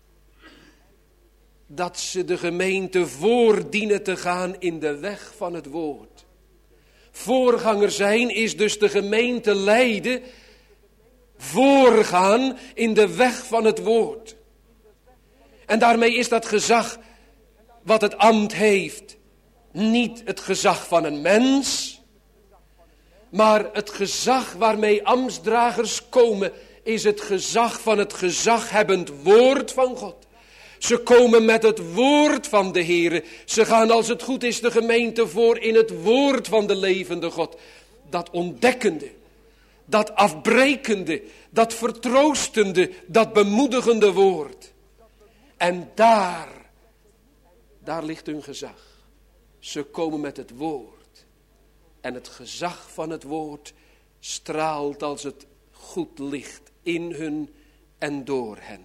Speaker 1: dat ze de gemeente voor dienen te gaan in de weg van het woord. Voorganger zijn is dus de gemeente leiden, voorgaan in de weg van het woord. En daarmee is dat gezag wat het ambt heeft niet het gezag van een mens, maar het gezag waarmee ambtsdragers komen is het gezag van het gezaghebbend woord van God. Ze komen met het woord van de Heere. Ze gaan als het goed is de gemeente voor in het woord van de levende God. Dat ontdekkende, dat afbrekende, dat vertroostende, dat bemoedigende woord. En daar, daar ligt hun gezag. Ze komen met het woord. En het gezag van het woord straalt als het goed licht in hun en door hen.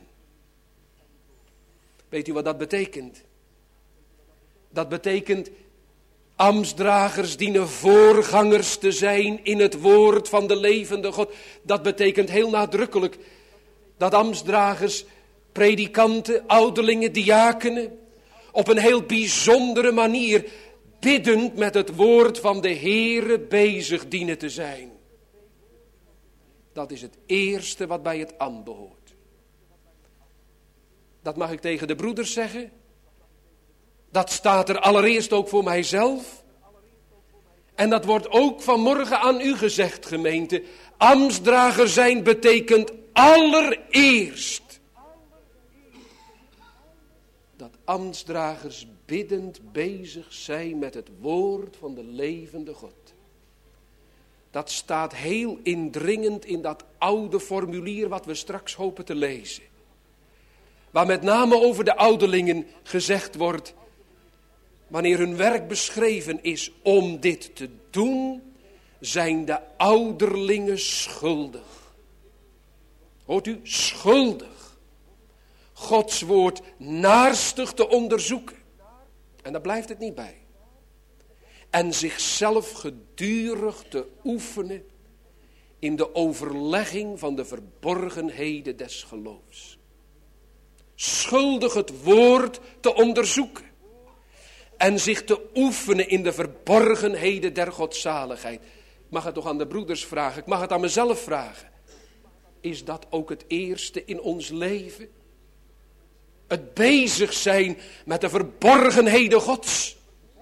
Speaker 1: Weet u wat dat betekent? Dat betekent ambtsdragers dienen voorgangers te zijn in het woord van de levende God. Dat betekent heel nadrukkelijk dat ambtsdragers, predikanten, ouderlingen, diakenen op een heel bijzondere manier biddend met het woord van de Heere bezig dienen te zijn. Dat is het eerste wat bij het ambt behoort. Dat mag ik tegen de broeders zeggen. Dat staat er allereerst ook voor mijzelf. En dat wordt ook vanmorgen aan u gezegd, gemeente. Ambtsdrager zijn betekent allereerst dat ambtsdragers biddend bezig zijn met het woord van de levende God. Dat staat heel indringend in dat oude formulier wat we straks hopen te lezen. Waar met name over de ouderlingen gezegd wordt, wanneer hun werk beschreven is om dit te doen, zijn de ouderlingen schuldig. Hoort u? Schuldig. Gods woord naarstig te onderzoeken. En daar blijft het niet bij. En zichzelf gedurig te oefenen in de overlegging van de verborgenheden des geloofs. Schuldig het woord te onderzoeken. En zich te oefenen in de verborgenheden der godzaligheid. Ik mag het toch aan de broeders vragen, ik mag het aan mezelf vragen. Is dat ook het eerste in ons leven? Het bezig zijn met de verborgenheden Gods.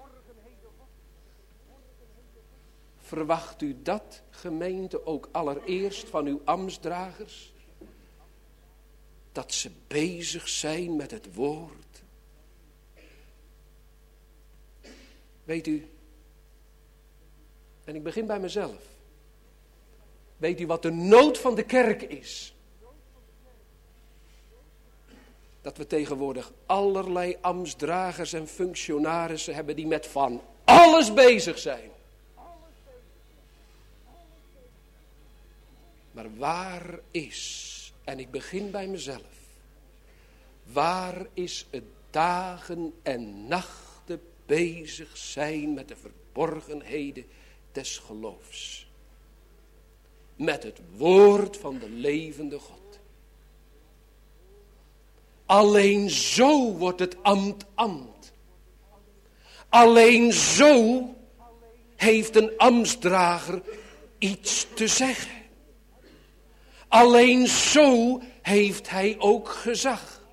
Speaker 1: Verwacht u dat, gemeente, ook allereerst van uw ambtsdragers? Dat ze bezig zijn met het woord. Weet u, en ik begin bij mezelf. Weet u wat de nood van de kerk is? Dat we tegenwoordig allerlei ambtsdragers en functionarissen hebben die met van alles bezig zijn. Maar waar is, en ik begin bij mezelf, waar is het dagen en nachten bezig zijn met de verborgenheden des geloofs? Met het woord van de levende God. Alleen zo wordt het ambt ambt. Alleen zo heeft een ambtsdrager iets te zeggen. Alleen zo heeft hij ook gezag.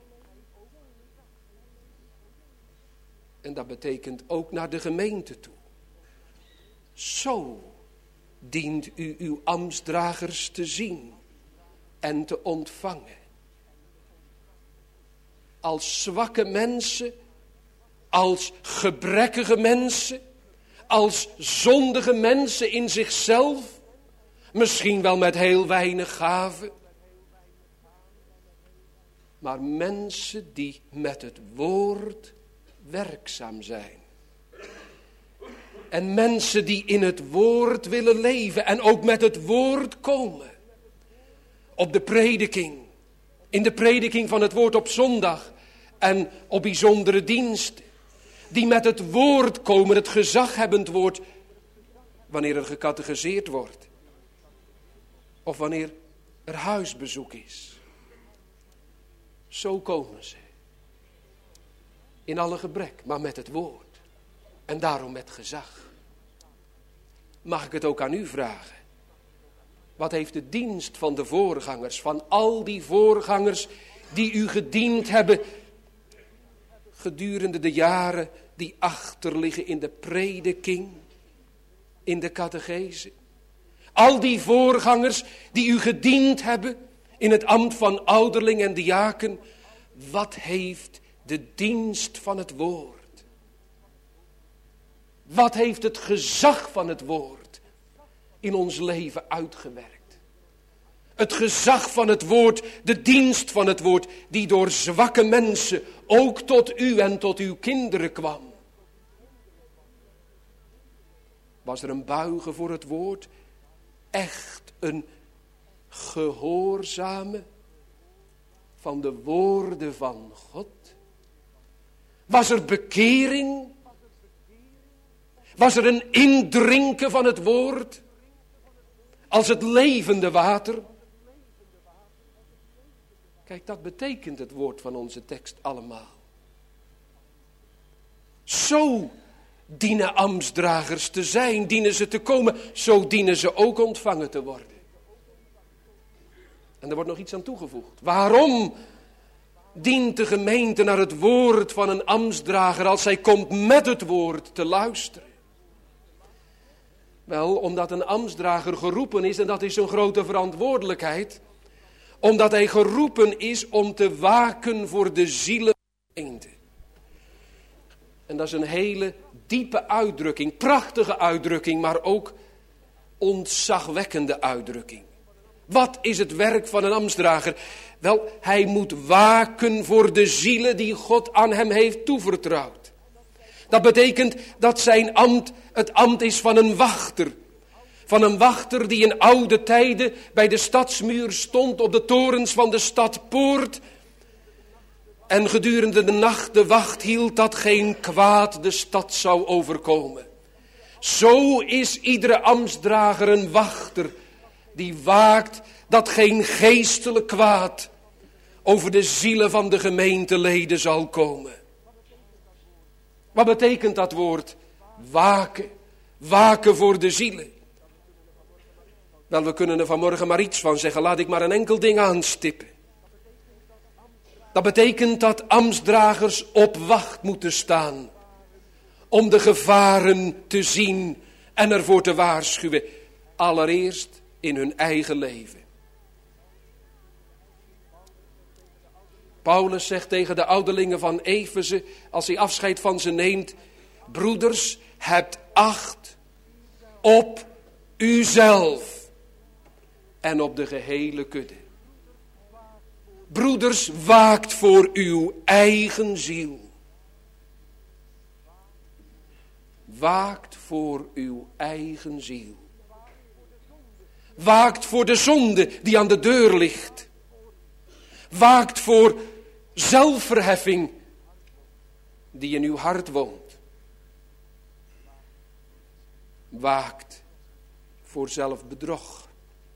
Speaker 1: En dat betekent ook naar de gemeente toe. Zo dient u uw ambtsdragers te zien en te ontvangen. Als zwakke mensen, als gebrekkige mensen, als zondige mensen in zichzelf, misschien wel met heel weinig gaven, maar mensen die met het woord werkzaam zijn. En mensen die in het woord willen leven en ook met het woord komen. Op de prediking, in de prediking van het woord op zondag en op bijzondere diensten. Die met het woord komen, het gezaghebbend woord, wanneer er gecatechiseerd wordt. Of wanneer er huisbezoek is. Zo komen ze. In alle gebrek, maar met het woord. En daarom met gezag. Mag ik het ook aan u vragen? Wat heeft de dienst van de voorgangers, van al die voorgangers die u gediend hebben gedurende de jaren die achterliggen in de prediking, in de catechese. Al die voorgangers die u gediend hebben in het ambt van ouderling en diaken. Wat heeft de dienst van het woord? Wat heeft het gezag van het woord in ons leven uitgewerkt? Het gezag van het woord, de dienst van het woord, die door zwakke mensen ook tot u en tot uw kinderen kwam. Was er een buigen voor het woord? Echt een gehoorzame van de woorden van God? Was er bekering? Was er een indrinken van het woord? Als het levende water? Kijk, dat betekent het woord van onze tekst allemaal. Zo dienen ambtsdragers te zijn, dienen ze te komen, zo dienen ze ook ontvangen te worden. En er wordt nog iets aan toegevoegd. Waarom dient de gemeente naar het woord van een ambtsdrager als hij komt met het woord te luisteren? Wel, omdat een ambtsdrager geroepen is, en dat is een grote verantwoordelijkheid, omdat hij geroepen is om te waken voor de zielen van de gemeente. En dat is een hele diepe uitdrukking, prachtige uitdrukking, maar ook ontzagwekkende uitdrukking. Wat is het werk van een ambtsdrager? Wel, hij moet waken voor de zielen die God aan hem heeft toevertrouwd. Dat betekent dat zijn ambt het ambt is van een wachter. Van een wachter die in oude tijden bij de stadsmuur stond op de torens van de stad Poort. En gedurende de nacht de wacht hield dat geen kwaad de stad zou overkomen. Zo is iedere ambtsdrager een wachter die waakt dat geen geestelijk kwaad over de zielen van de gemeenteleden zal komen. Wat betekent dat woord? Waken. Waken voor de zielen. Wel, we kunnen er vanmorgen maar iets van zeggen. Laat ik maar een enkel ding aanstippen. Dat betekent dat ambtsdragers op wacht moeten staan. Om de gevaren te zien en ervoor te waarschuwen. Allereerst in hun eigen leven. Paulus zegt tegen de ouderlingen van Efeze, als hij afscheid van ze neemt: broeders, hebt acht op uzelf en op de gehele kudde. Broeders, waakt voor uw eigen ziel. Waakt voor uw eigen ziel. Waakt voor de zonde die aan de deur ligt. Waakt voor zelfverheffing die in uw hart woont. Waakt voor zelfbedrog.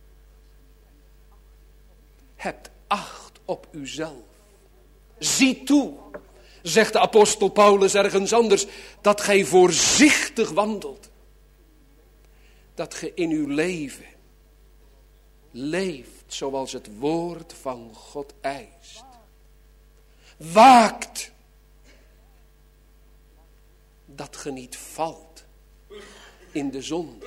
Speaker 1: Hebt acht op uzelf. Zie toe, zegt de apostel Paulus ergens anders, dat gij voorzichtig wandelt. dat ge in uw leven leeft zoals het woord van God eist. Waakt dat ge niet valt in de zonde.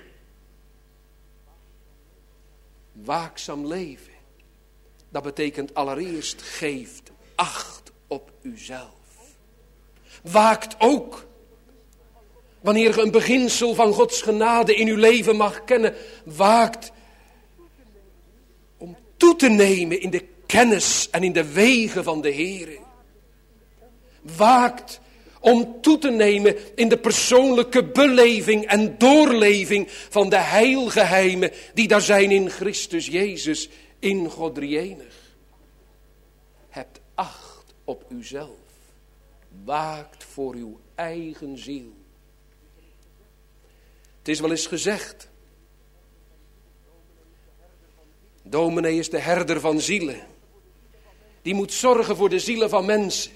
Speaker 1: Waakzaam leven, dat betekent allereerst geeft acht op uzelf. Waakt ook, wanneer ge een beginsel van Gods genade in uw leven mag kennen, waakt om toe te nemen in de kennis en in de wegen van de Heere. Waakt om toe te nemen in de persoonlijke beleving en doorleving van de heilgeheimen die daar zijn in Christus Jezus, in God drie-enig. Hebt acht op uzelf. Waakt voor uw eigen ziel. Het is wel eens gezegd, dominee is de herder van zielen. Die moet zorgen voor de zielen van mensen.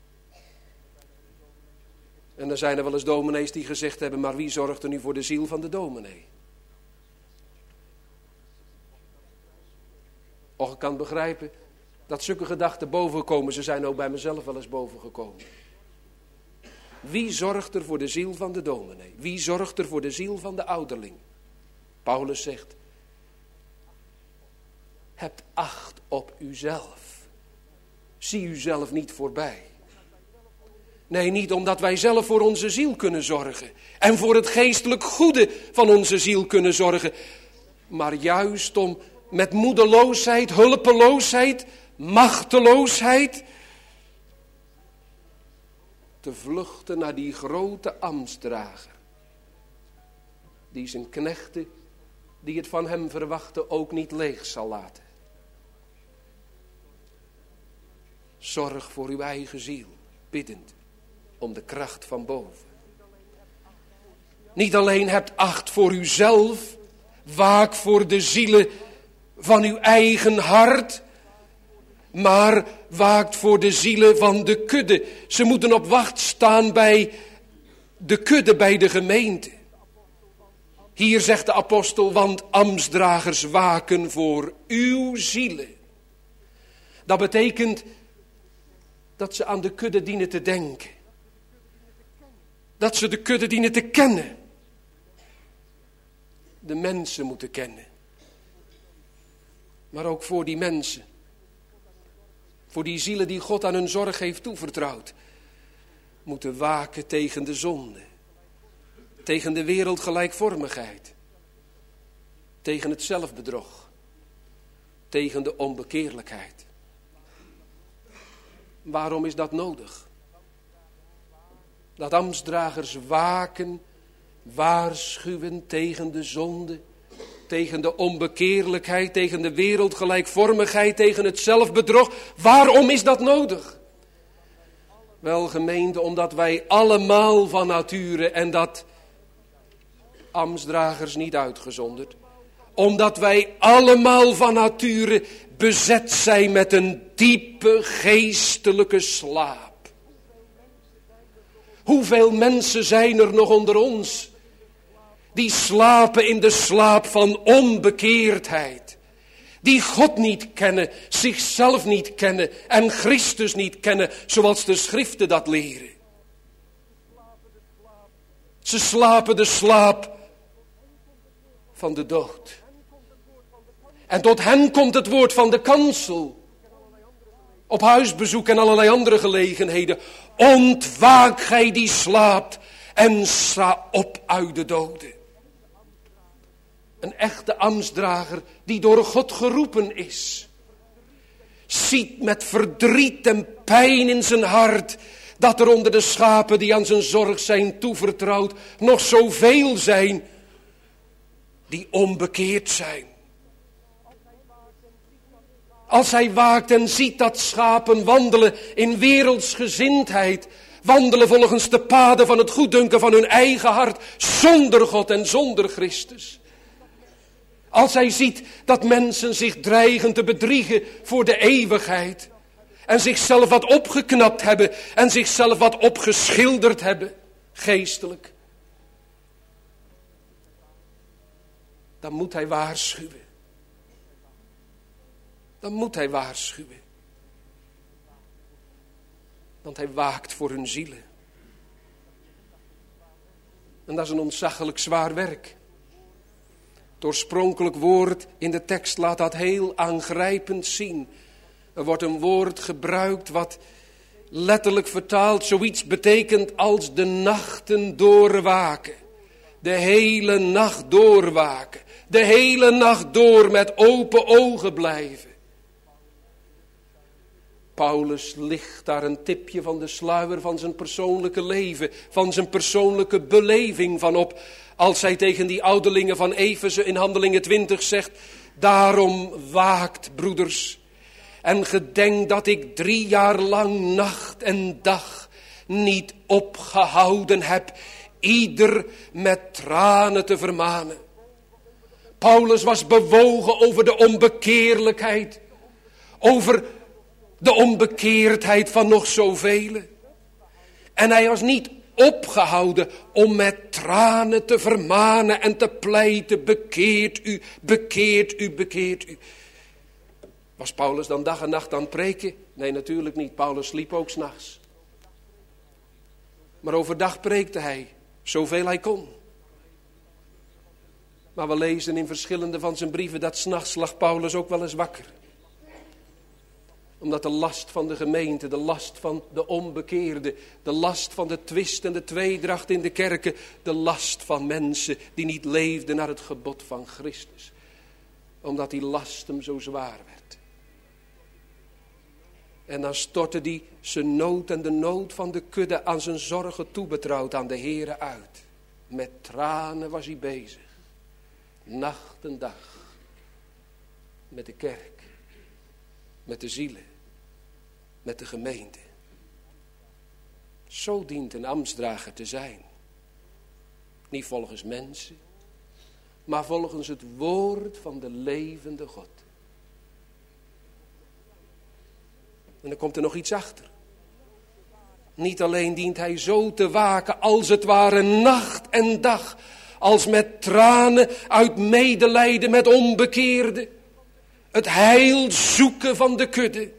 Speaker 1: En dan zijn er wel eens dominees die gezegd hebben, maar wie zorgt er nu voor de ziel van de dominee? Och, ik kan begrijpen dat zulke gedachten bovenkomen. Ze zijn ook bij mezelf wel eens bovengekomen. Wie zorgt er voor de ziel van de dominee? Wie zorgt er voor de ziel van de ouderling? Paulus zegt, hebt acht op uzelf. Zie uzelf niet voorbij. Nee, niet omdat wij zelf voor onze ziel kunnen zorgen. En voor het geestelijk goede van onze ziel kunnen zorgen. Maar juist om met moedeloosheid, hulpeloosheid, machteloosheid te vluchten naar die grote ambtsdrager. Die zijn knechten, die het van hem verwachten, ook niet leeg zal laten. Zorg voor uw eigen ziel, biddend om de kracht van boven. Niet alleen hebt acht voor uzelf, waak voor de zielen van uw eigen hart, maar waakt voor de zielen van de kudde. Ze moeten op wacht staan bij de kudde, bij de gemeente. Hier zegt de apostel, want ambtsdragers waken voor uw zielen. Dat betekent dat ze aan de kudde dienen te denken. Dat ze de kudde dienen te kennen. De mensen moeten kennen. Maar ook voor die mensen. Voor die zielen die God aan hun zorg heeft toevertrouwd. Moeten waken tegen de zonde. Tegen de wereldgelijkvormigheid. Tegen het zelfbedrog. Tegen de onbekeerlijkheid. Waarom is dat nodig? Dat ambtsdragers waken, waarschuwen tegen de zonde, tegen de onbekeerlijkheid, tegen de wereldgelijkvormigheid, tegen het zelfbedrog. Waarom is dat nodig? Wel, gemeente, omdat wij allemaal van nature, en dat ambtsdragers niet uitgezonderd, omdat wij allemaal van nature bezet zijn met een diepe geestelijke slaap. Hoeveel mensen zijn er nog onder ons die slapen in de slaap van onbekeerdheid. Die God niet kennen, zichzelf niet kennen en Christus niet kennen zoals de schriften dat leren. Ze slapen de slaap van de dood. En tot hen komt het woord van de kansel. Op huisbezoek en allerlei andere gelegenheden. Ontwaak gij die slaapt en sta op uit de doden. Een echte ambtsdrager die door God geroepen is. Ziet met verdriet en pijn in zijn hart dat er onder de schapen die aan zijn zorg zijn toevertrouwd nog zoveel zijn die onbekeerd zijn. Als hij waakt en ziet dat schapen wandelen in wereldsgezindheid, wandelen volgens de paden van het goeddunken van hun eigen hart, zonder God en zonder Christus. Als hij ziet dat mensen zich dreigen te bedriegen voor de eeuwigheid en zichzelf wat opgeknapt hebben en zichzelf wat opgeschilderd hebben, geestelijk. dan moet hij waarschuwen. Dan moet hij waarschuwen. Want hij waakt voor hun zielen. En dat is een ontzaglijk zwaar werk. Het oorspronkelijk woord in de tekst laat dat heel aangrijpend zien. Er wordt een woord gebruikt wat letterlijk vertaald zoiets betekent als de nachten doorwaken. De hele nacht doorwaken. De hele nacht door met open ogen blijven. Paulus licht daar een tipje van de sluier van zijn persoonlijke leven, van zijn persoonlijke beleving van op. Als hij tegen die ouderlingen van Efeze in Handelingen twintig zegt, daarom waakt, broeders, en gedenk dat ik drie jaar lang nacht en dag niet opgehouden heb, ieder met tranen te vermanen. Paulus was bewogen over de onbekeerlijkheid, over de onbekeerdheid van nog zoveel. En hij was niet opgehouden om met tranen te vermanen en te pleiten, bekeert u, bekeert u, bekeert u. Was Paulus dan dag en nacht aan het preken? Nee, natuurlijk niet. Paulus sliep ook 's nachts. Maar overdag preekte hij, zoveel hij kon. Maar we lezen in verschillende van zijn brieven dat 's nachts lag Paulus ook wel eens wakker. Omdat de last van de gemeente, de last van de onbekeerde, de last van de twist en de tweedracht in de kerken, de last van mensen die niet leefden naar het gebod van Christus. Omdat die last hem zo zwaar werd. En dan stortte hij zijn nood en de nood van de kudde aan zijn zorgen toebetrouwd aan de Heere uit. Met tranen was hij bezig. Nacht en dag. Met de kerk. Met de zielen. Met de gemeente. Zo dient een ambtsdrager te zijn. Niet volgens mensen. Maar volgens het woord van de levende God. En dan komt er nog iets achter. Niet alleen dient hij zo te waken als het ware nacht en dag. Als met tranen uit medelijden met onbekeerden. Het heil zoeken van de kudde.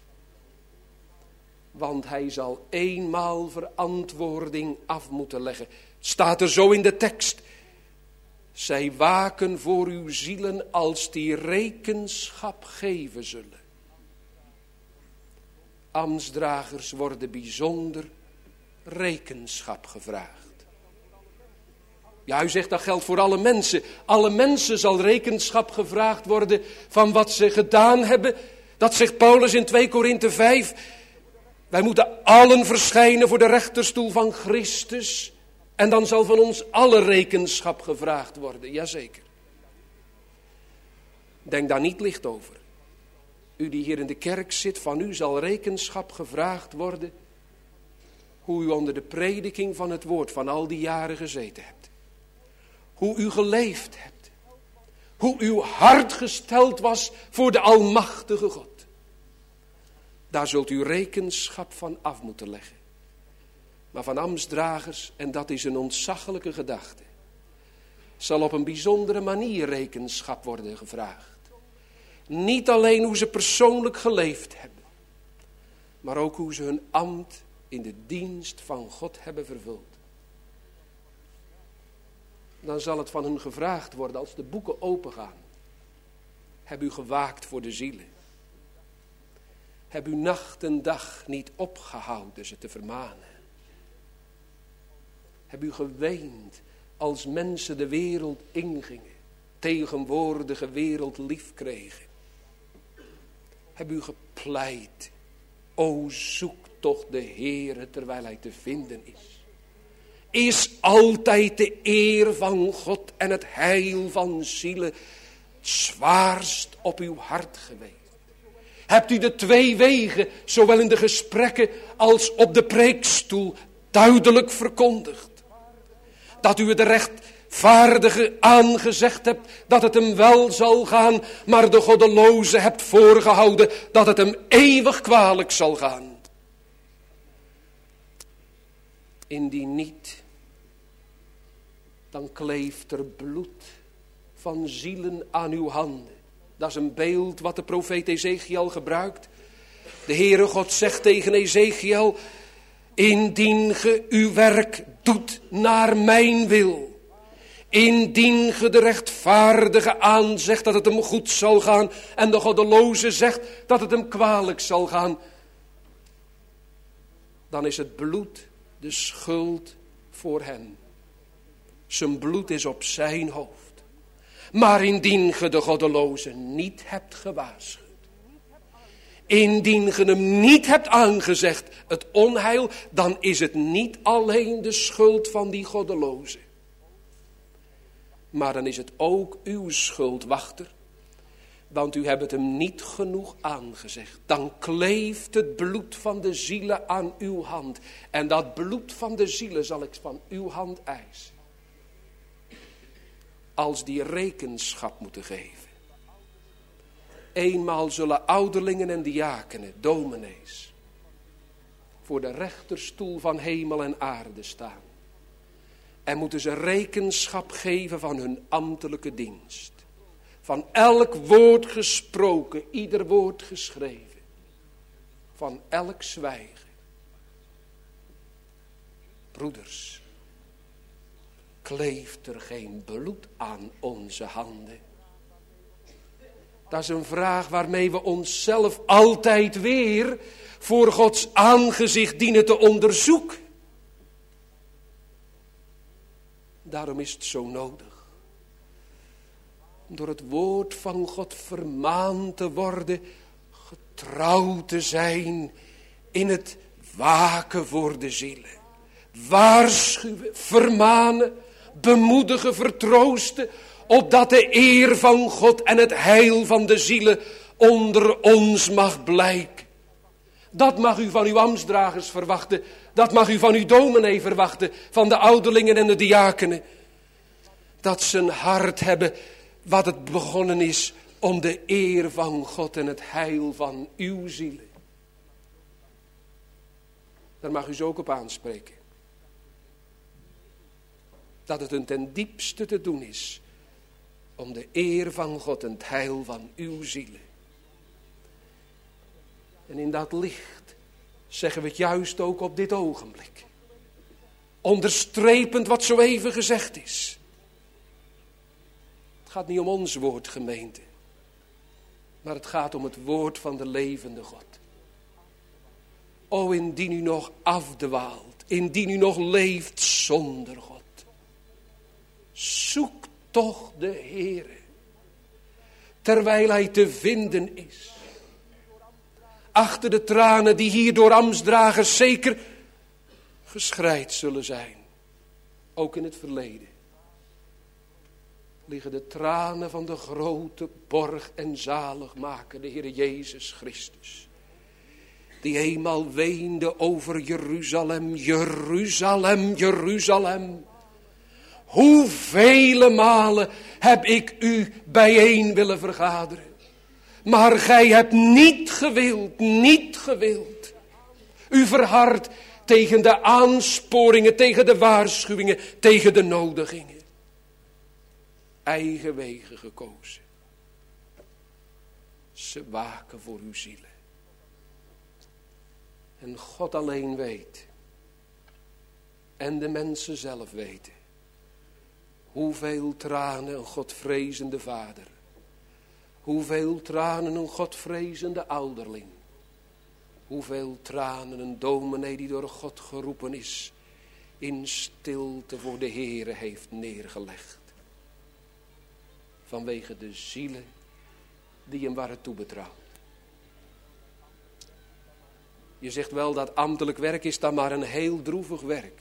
Speaker 1: Want hij zal eenmaal verantwoording af moeten leggen. Het staat er zo in de tekst. Zij waken voor uw zielen als die rekenschap geven zullen. Ambtsdragers worden bijzonder rekenschap gevraagd. Ja, u zegt dat geldt voor alle mensen. Alle mensen zal rekenschap gevraagd worden van wat ze gedaan hebben. Dat zegt Paulus in twee Korinthe vijf. Wij moeten allen verschijnen voor de rechterstoel van Christus. En dan zal van ons alle rekenschap gevraagd worden. Jazeker. Denk daar niet licht over. U die hier in de kerk zit, van u zal rekenschap gevraagd worden. Hoe u onder de prediking van het woord van al die jaren gezeten hebt. Hoe u geleefd hebt. Hoe uw hart gesteld was voor de almachtige God. Daar zult u rekenschap van af moeten leggen. Maar van ambtsdragers, en dat is een ontzaglijke gedachte, zal op een bijzondere manier rekenschap worden gevraagd. Niet alleen hoe ze persoonlijk geleefd hebben, maar ook hoe ze hun ambt in de dienst van God hebben vervuld. Dan zal het van hun gevraagd worden als de boeken opengaan. Heb u gewaakt voor de zielen? Heb u nacht en dag niet opgehouden ze te vermanen? Heb u geweend als mensen de wereld ingingen, tegenwoordige wereld lief kregen? Heb u gepleit, o zoek toch de Heere terwijl hij te vinden is. Is altijd de eer van God en het heil van zielen zwaarst op uw hart geweest? Hebt u de twee wegen, zowel in de gesprekken als op de preekstoel, duidelijk verkondigd? Dat u het rechtvaardige aangezegd hebt, dat het hem wel zal gaan, maar de goddeloze hebt voorgehouden, dat het hem eeuwig kwalijk zal gaan. Indien niet, dan kleeft er bloed van zielen aan uw handen. Dat is een beeld wat de profeet Ezechiel gebruikt. De Heere God zegt tegen Ezechiel: indien ge uw werk doet naar mijn wil, indien ge de rechtvaardige aanzegt dat het hem goed zal gaan en de goddeloze zegt dat het hem kwalijk zal gaan, dan is het bloed de schuld voor hen. Zijn bloed is op zijn hoofd. Maar indien ge de goddeloze niet hebt gewaarschuwd, indien ge hem niet hebt aangezegd, het onheil, dan is het niet alleen de schuld van die goddeloze. Maar dan is het ook uw schuld, wachter. Want u hebt het hem niet genoeg aangezegd. Dan kleeft het bloed van de zielen aan uw hand. En dat bloed van de zielen zal ik van uw hand eisen. Als die rekenschap moeten geven. Eenmaal zullen ouderlingen en diakenen, dominees, voor de rechterstoel van hemel en aarde staan. En moeten ze rekenschap geven van hun ambtelijke dienst. Van elk woord gesproken, ieder woord geschreven. Van elk zwijgen. Broeders, kleeft er geen bloed aan onze handen? Dat is een vraag waarmee we onszelf altijd weer voor Gods aangezicht dienen te onderzoeken. Daarom is het zo nodig om door het woord van God vermaand te worden, getrouw te zijn in het waken voor de zielen. Waarschuwen, vermanen, bemoedigen, vertroosten, opdat de eer van God en het heil van de zielen onder ons mag blijken. Dat mag u van uw ambtsdragers verwachten. Dat mag u van uw dominee verwachten. Van de ouderlingen en de diakenen. Dat ze een hart hebben wat het begonnen is om de eer van God en het heil van uw zielen. Daar mag u ze ook op aanspreken. Dat het een ten diepste te doen is om de eer van God en het heil van uw zielen. En in dat licht zeggen we het juist ook op dit ogenblik. Onderstrepend wat zo even gezegd is. Het gaat niet om ons woord, gemeente. Maar het gaat om het woord van de levende God. O, indien u nog afdwaalt. Indien u nog leeft zonder God. Zoek toch de Heere. Terwijl hij te vinden is. Achter de tranen die hier door ambtsdragers zeker geschreid zullen zijn. Ook in het verleden. Liggen de tranen van de grote borg en zaligmaker, de Heer Jezus Christus. Die eenmaal weende over Jeruzalem, Jeruzalem, Jeruzalem. Hoevele malen heb ik u bijeen willen vergaderen. Maar gij hebt niet gewild, niet gewild. U verhardt tegen de aansporingen, tegen de waarschuwingen, tegen de nodigingen. Eigen wegen gekozen. Ze waken voor uw zielen. En God alleen weet. En de mensen zelf weten. Hoeveel tranen een Godvrezende vader. Hoeveel tranen een Godvrezende ouderling. Hoeveel tranen een dominee die door God geroepen is. In stilte voor de Heere heeft neergelegd. Vanwege de zielen die hem waren toebetrouwd. Je zegt wel dat ambtelijk werk is dan maar een heel droevig werk.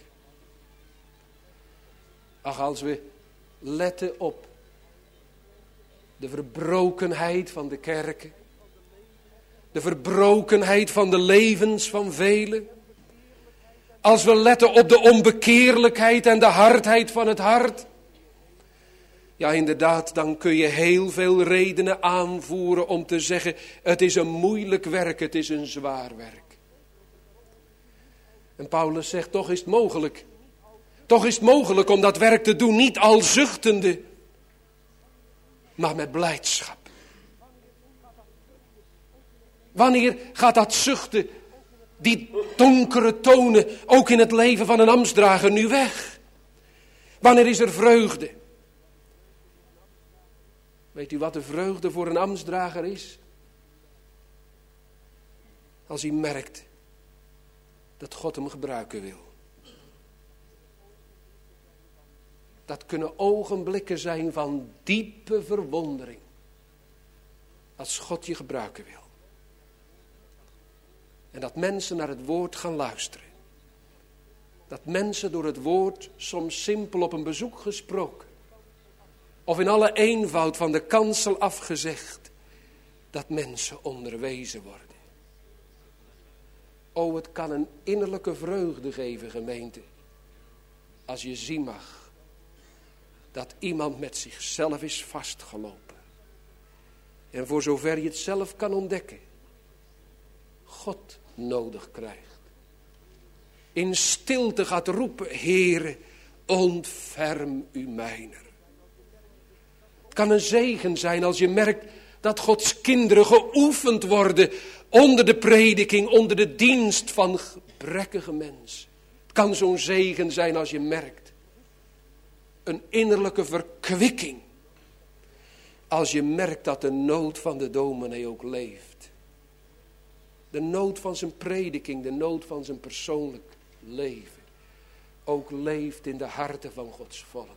Speaker 1: Ach, als we letten op de verbrokenheid van de kerken. De verbrokenheid van de levens van velen. Als we letten op de onbekeerlijkheid en de hardheid van het hart. Ja, inderdaad, dan kun je heel veel redenen aanvoeren om te zeggen, het is een moeilijk werk, het is een zwaar werk. En Paulus zegt, toch is het mogelijk. Toch is het mogelijk om dat werk te doen, niet al zuchtende. maar met blijdschap. Wanneer gaat dat zuchten, die donkere tonen, ook in het leven van een ambtsdrager nu weg? Wanneer is er vreugde? Weet u wat de vreugde voor een ambtsdrager is? Als hij merkt dat God hem gebruiken wil. Dat kunnen ogenblikken zijn van diepe verwondering. Als God je gebruiken wil. En dat mensen naar het woord gaan luisteren. Dat mensen door het woord soms simpel op een bezoek gesproken. Of in alle eenvoud van de kansel afgezegd. Dat mensen onderwezen worden. O, het kan een innerlijke vreugde geven, gemeente. Als je zien mag dat iemand met zichzelf is vastgelopen. En voor zover je het zelf kan ontdekken, God nodig krijgt. In stilte gaat roepen, Heere, ontferm u mijner. Het kan een zegen zijn als je merkt dat Gods kinderen geoefend worden onder de prediking, onder de dienst van gebrekkige mensen. Het kan zo'n zegen zijn als je merkt. Een innerlijke verkwikking. Als je merkt dat de nood van de dominee ook leeft. De nood van zijn prediking, de nood van zijn persoonlijk leven. Ook leeft in de harten van Gods volk.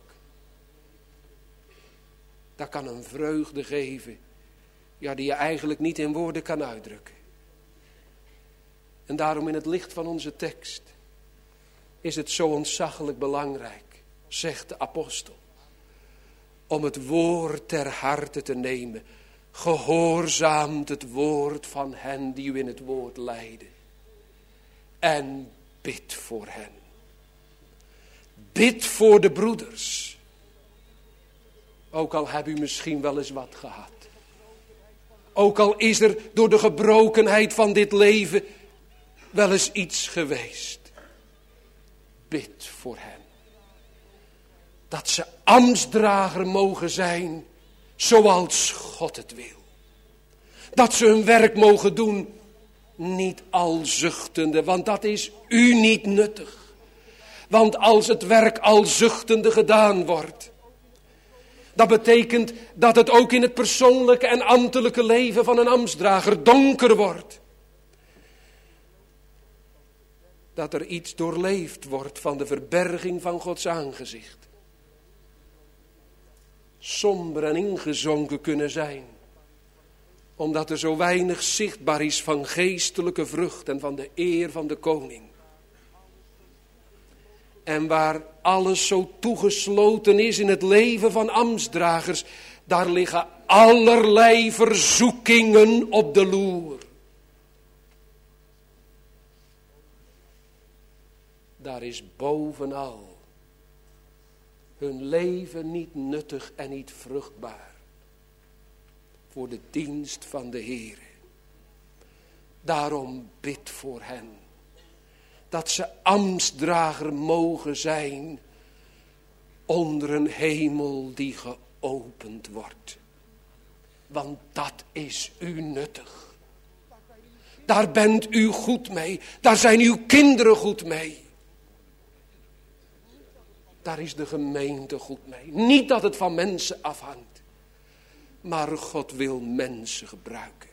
Speaker 1: Dat kan een vreugde geven. Ja, die je eigenlijk niet in woorden kan uitdrukken. En daarom in het licht van onze tekst is het zo ontzaglijk belangrijk, zegt de apostel, om het woord ter harte te nemen. Gehoorzaamt het woord van hen die u in het woord leiden. En bid voor hen. Bid voor de broeders. Ook al heb u misschien wel eens wat gehad. Ook al is er door de gebrokenheid van dit leven wel eens iets geweest. Bid voor hen. Dat ze ambtsdrager mogen zijn zoals God het wil. Dat ze hun werk mogen doen, niet al zuchtende, want dat is u niet nuttig. Want als het werk al zuchtende gedaan wordt, dat betekent dat het ook in het persoonlijke en ambtelijke leven van een ambtsdrager donker wordt. Dat er iets doorleefd wordt van de verberging van Gods aangezicht. Somber en ingezonken kunnen zijn. Omdat er zo weinig zichtbaar is van geestelijke vrucht en van de eer van de koning. En waar alles zo toegesloten is in het leven van ambtsdragers, daar liggen allerlei verzoekingen op de loer. Daar is bovenal hun leven niet nuttig en niet vruchtbaar voor de dienst van de Heer. Daarom bid voor hen. Dat ze ambtsdrager mogen zijn onder een hemel die geopend wordt. Want dat is u nuttig. Daar bent u goed mee. Daar zijn uw kinderen goed mee. Daar is de gemeente goed mee. Niet dat het van mensen afhangt. Maar God wil mensen gebruiken.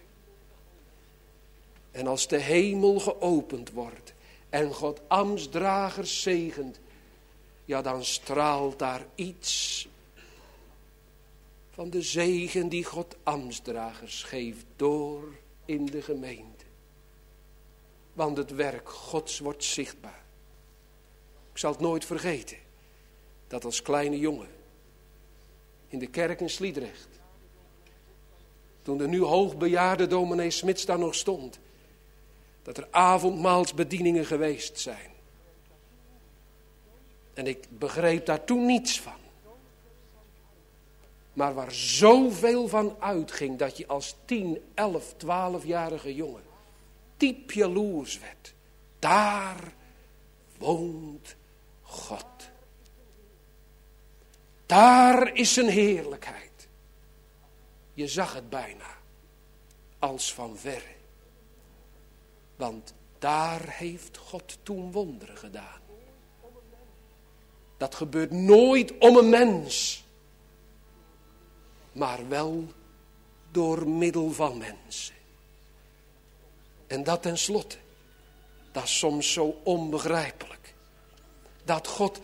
Speaker 1: En als de hemel geopend wordt en God ambtsdragers zegent, ja, dan straalt daar iets van de zegen die God ambtsdragers geeft door in de gemeente. Want het werk Gods wordt zichtbaar. Ik zal het nooit vergeten, dat als kleine jongen in de kerk in Sliedrecht, toen de nu hoogbejaarde dominee Smits daar nog stond, dat er avondmaalsbedieningen geweest zijn. En ik begreep daar toen niets van. Maar waar zoveel van uitging dat je als tien, elf, twaalfjarige jongen diep jaloers werd. Daar woont God. Daar is zijn heerlijkheid. Je zag het bijna, als van verre. Want daar heeft God toen wonderen gedaan. Dat gebeurt nooit om een mens, maar wel door middel van mensen. En dat tenslotte, dat is soms zo onbegrijpelijk. Dat God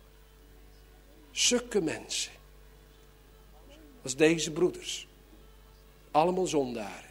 Speaker 1: zulke mensen, als deze broeders, allemaal zondaren.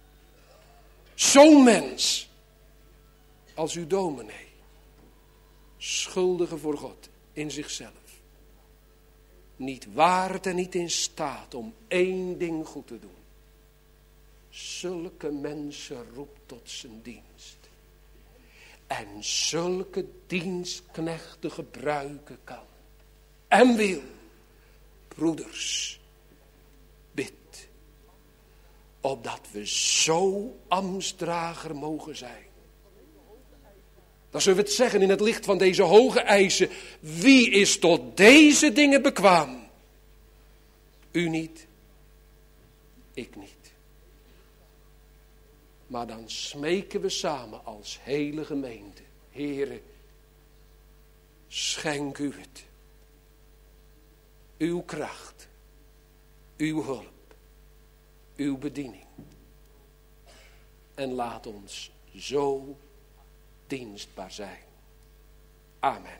Speaker 1: Zo'n mens, als uw dominee, schuldige voor God in zichzelf. Niet waard en niet in staat om één ding goed te doen. Zulke mensen roept tot zijn dienst. En zulke dienstknechten gebruiken kan. En wil. Broeders, bid. Opdat we zo ambtsdrager mogen zijn. Dan zullen we het zeggen in het licht van deze hoge eisen. Wie is tot deze dingen bekwaam? U niet. Ik niet. Maar dan smeken we samen als hele gemeente. Heere, schenk u het. Uw kracht. Uw hulp. Uw bediening. En laat ons zo dienstbaar zijn. Amen.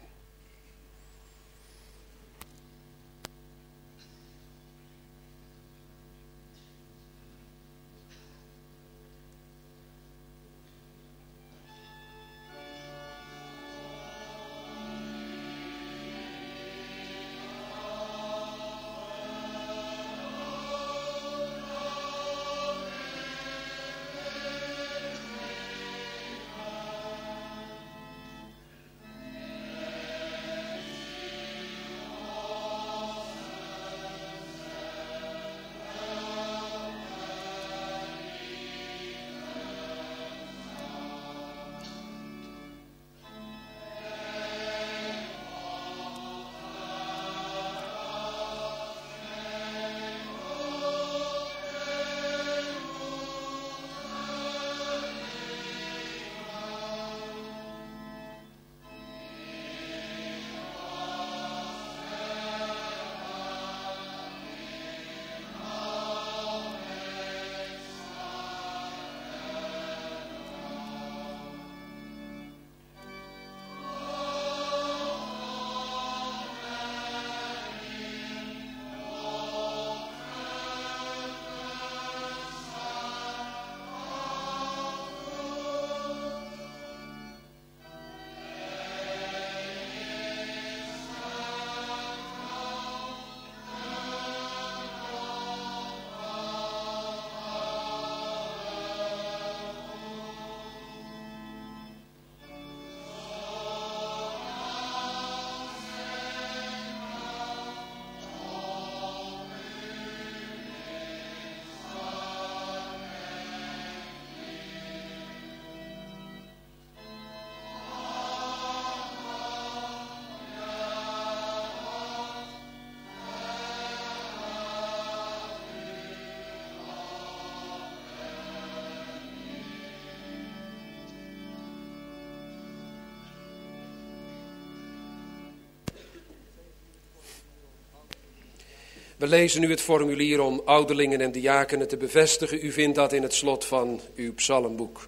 Speaker 1: We lezen nu het formulier om ouderlingen en diakenen te bevestigen. U vindt dat in het slot van uw psalmboek.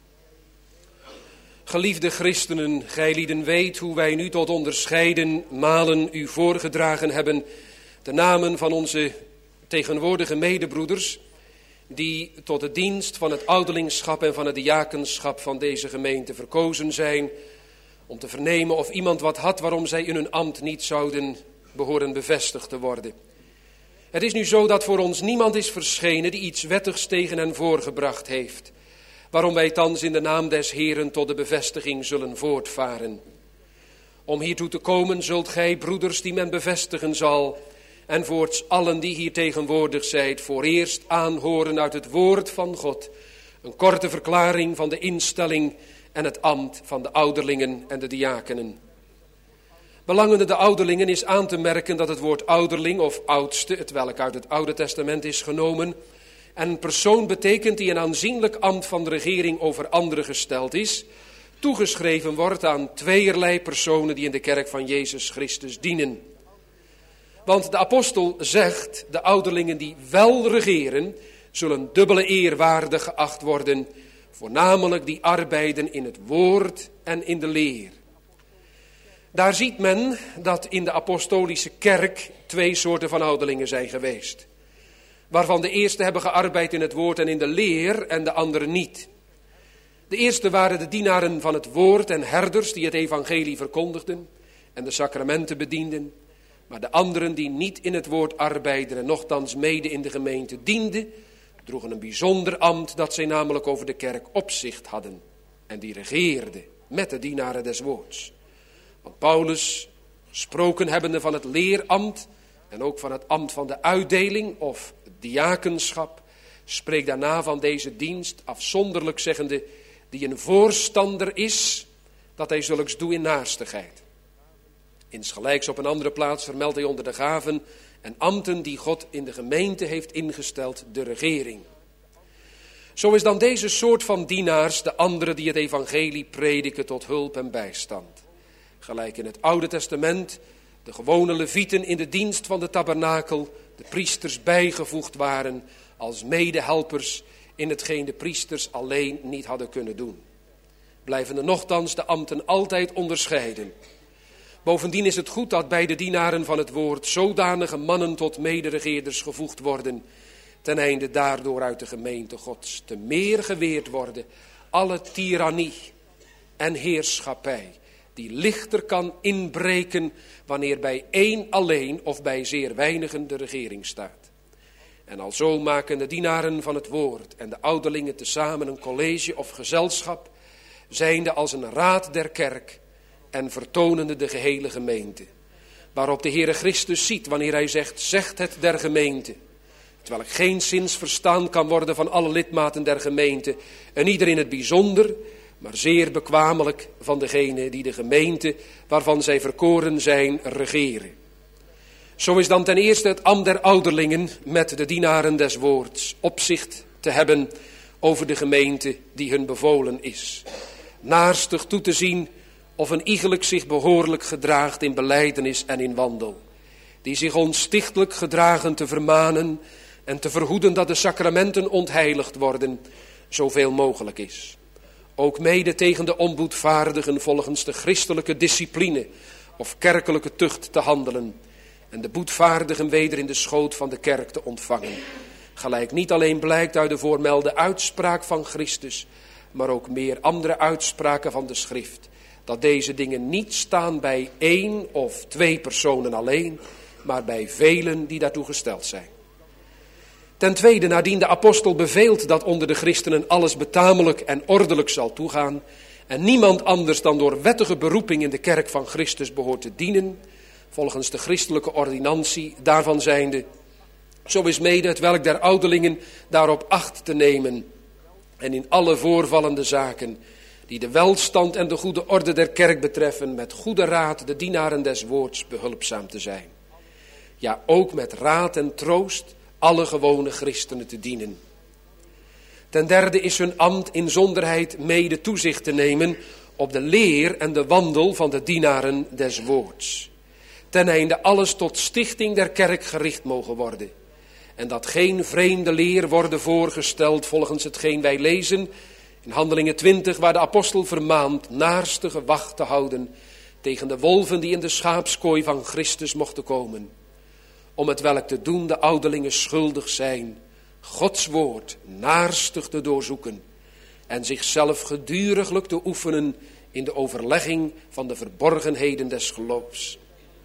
Speaker 1: Geliefde christenen, gijlieden weet hoe wij nu tot onderscheiden malen u voorgedragen hebben de namen van onze tegenwoordige medebroeders, die tot de dienst van het ouderlingschap en van het diakenschap van deze gemeente verkozen zijn, om te vernemen of iemand wat had waarom zij in hun ambt niet zouden behoren bevestigd te worden. Het is nu zo dat voor ons niemand is verschenen die iets wettigs tegen hen voorgebracht heeft, waarom wij thans in de naam des Heeren tot de bevestiging zullen voortvaren. Om hiertoe te komen zult gij, broeders, die men bevestigen zal, en voorts allen die hier tegenwoordig zijt, voor eerst aanhoren uit het woord van God een korte verklaring van de instelling en het ambt van de ouderlingen en de diakenen. Belangende de ouderlingen is aan te merken dat het woord ouderling of oudste, het welk uit het Oude Testament is genomen, en een persoon betekent die een aanzienlijk ambt van de regering over anderen gesteld is, toegeschreven wordt aan tweeërlei personen die in de kerk van Jezus Christus dienen. Want de apostel zegt, de ouderlingen die wel regeren, zullen dubbele eer waardig geacht worden, voornamelijk die arbeiden in het woord en in de leer. Daar ziet men dat in de apostolische kerk twee soorten van ouderlingen zijn geweest. Waarvan de eerste hebben gearbeid in het woord en in de leer en de anderen niet. De eerste waren de dienaren van het woord en herders die het evangelie verkondigden en de sacramenten bedienden. Maar de anderen die niet in het woord arbeidden en nochtans mede in de gemeente dienden, droegen een bijzonder ambt dat zij namelijk over de kerk opzicht hadden. En die regeerden met de dienaren des woords. Want Paulus, gesproken hebbende van het leerambt en ook van het ambt van de uitdeling of diakenschap, spreekt daarna van deze dienst afzonderlijk zeggende, die een voorstander is, dat hij zulks doet in naarstigheid. Insgelijks op een andere plaats vermeldt hij onder de gaven en ambten die God in de gemeente heeft ingesteld, de regering. Zo is dan deze soort van dienaars de andere die het evangelie prediken tot hulp en bijstand. Gelijk in het Oude Testament de gewone levieten in de dienst van de tabernakel, de priesters bijgevoegd waren als medehelpers in hetgeen de priesters alleen niet hadden kunnen doen. Blijven er nochtans de ambten altijd onderscheiden. Bovendien is het goed dat bij de dienaren van het woord zodanige mannen tot mederegeerders gevoegd worden, ten einde daardoor uit de gemeente Gods te meer geweerd worden alle tirannie en heerschappij, die lichter kan inbreken wanneer bij één alleen of bij zeer weinigen de regering staat. En alzo maken de dienaren van het woord en de ouderlingen tezamen een college of gezelschap, zijnde als een raad der kerk en vertonende de gehele gemeente. Waarop de Heere Christus ziet wanneer hij zegt, zegt het der gemeente. Terwijl ik geenszins verstaan kan worden van alle lidmaten der gemeente en ieder in het bijzonder, maar zeer bekwamelijk van degene die de gemeente waarvan zij verkoren zijn regeren. Zo is dan ten eerste het ambt der ouderlingen met de dienaren des woords opzicht te hebben over de gemeente die hun bevolen is. Naarstig toe te zien of een iegelijk zich behoorlijk gedraagt in belijdenis en in wandel. Die zich onstichtelijk gedragen te vermanen en te verhoeden dat de sacramenten ontheiligd worden, zoveel mogelijk is. Ook mede tegen de onboedvaardigen volgens de christelijke discipline of kerkelijke tucht te handelen en de boetvaardigen weder in de schoot van de kerk te ontvangen. Gelijk niet alleen blijkt uit de voormelde uitspraak van Christus, maar ook meer andere uitspraken van de schrift, dat deze dingen niet staan bij één of twee personen alleen, maar bij velen die daartoe gesteld zijn. Ten tweede, nadien de apostel beveelt dat onder de christenen alles betamelijk en ordelijk zal toegaan en niemand anders dan door wettige beroeping in de kerk van Christus behoort te dienen, volgens de christelijke ordinantie daarvan zijnde, zo is mede het welk der ouderlingen daarop acht te nemen en in alle voorvallende zaken die de welstand en de goede orde der kerk betreffen, met goede raad de dienaren des woords behulpzaam te zijn. Ja, ook met raad en troost alle gewone christenen te dienen. Ten derde is hun ambt inzonderheid mede toezicht te nemen op de leer en de wandel van de dienaren des woords. Ten einde alles tot stichting der kerk gericht mogen worden. En dat geen vreemde leer worden voorgesteld volgens hetgeen wij lezen in Handelingen twintig, waar de apostel vermaant naarstige wacht te houden tegen de wolven die in de schaapskooi van Christus mochten komen. Om het welk te doen de ouderlingen schuldig zijn, Gods woord naarstig te doorzoeken en zichzelf geduriglijk te oefenen in de overlegging van de verborgenheden des geloofs.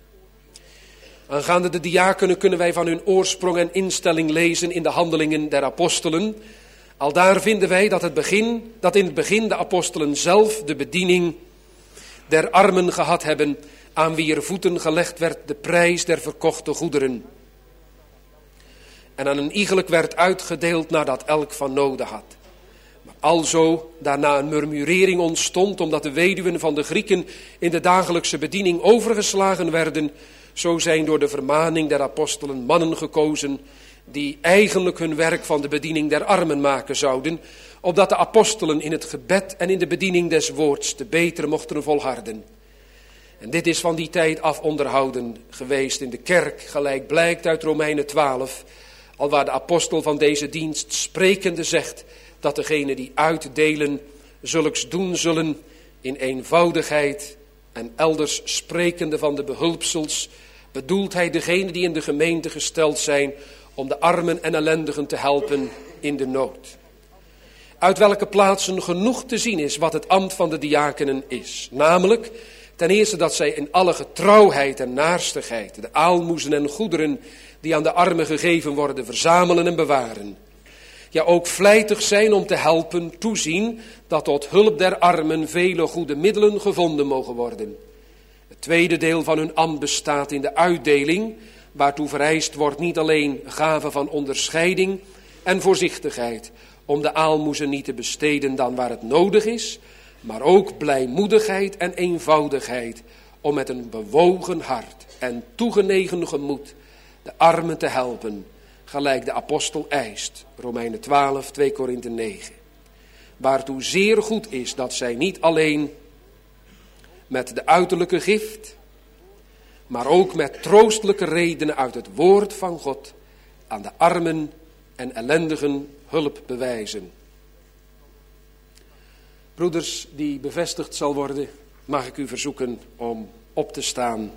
Speaker 1: Aangaande de diakenen kunnen wij van hun oorsprong en instelling lezen in de Handelingen der apostelen. Aldaar vinden wij dat, het begin, dat in het begin de apostelen zelf de bediening der armen gehad hebben, aan wie er voeten gelegd werd de prijs der verkochte goederen. En aan een iegelijk werd uitgedeeld nadat elk van noden had. Maar alzo daarna een murmurering ontstond, omdat de weduwen van de Grieken in de dagelijkse bediening overgeslagen werden, zo zijn door de vermaning der apostelen mannen gekozen, die eigenlijk hun werk van de bediening der armen maken zouden, opdat de apostelen in het gebed en in de bediening des woords te beter mochten volharden. En dit is van die tijd af onderhouden geweest in de kerk, gelijk blijkt uit Romeinen twaalf, alwaar de apostel van deze dienst sprekende zegt, dat degenen die uitdelen zulks doen zullen in eenvoudigheid, en elders sprekende van de behulpsels, bedoelt hij degenen die in de gemeente gesteld zijn om de armen en ellendigen te helpen in de nood. Uit welke plaatsen genoeg te zien is wat het ambt van de diakenen is. Namelijk, ten eerste dat zij in alle getrouwheid en naarstigheid de aalmoezen en goederen die aan de armen gegeven worden verzamelen en bewaren. Ja, ook vlijtig zijn om te helpen, toezien dat tot hulp der armen vele goede middelen gevonden mogen worden. Het tweede deel van hun ambt bestaat in de uitdeling, waartoe vereist wordt niet alleen gave van onderscheiding en voorzichtigheid, om de aalmoezen niet te besteden dan waar het nodig is, maar ook blijmoedigheid en eenvoudigheid, om met een bewogen hart en toegenegen gemoed de armen te helpen, gelijk de apostel eist, Romeinen twaalf, twee Korinthe negen. Waartoe zeer goed is dat zij niet alleen met de uiterlijke gift, maar ook met troostelijke redenen uit het woord van God aan de armen en ellendigen hulp bewijzen. Broeders, die bevestigd zal worden, mag ik u verzoeken om op te staan.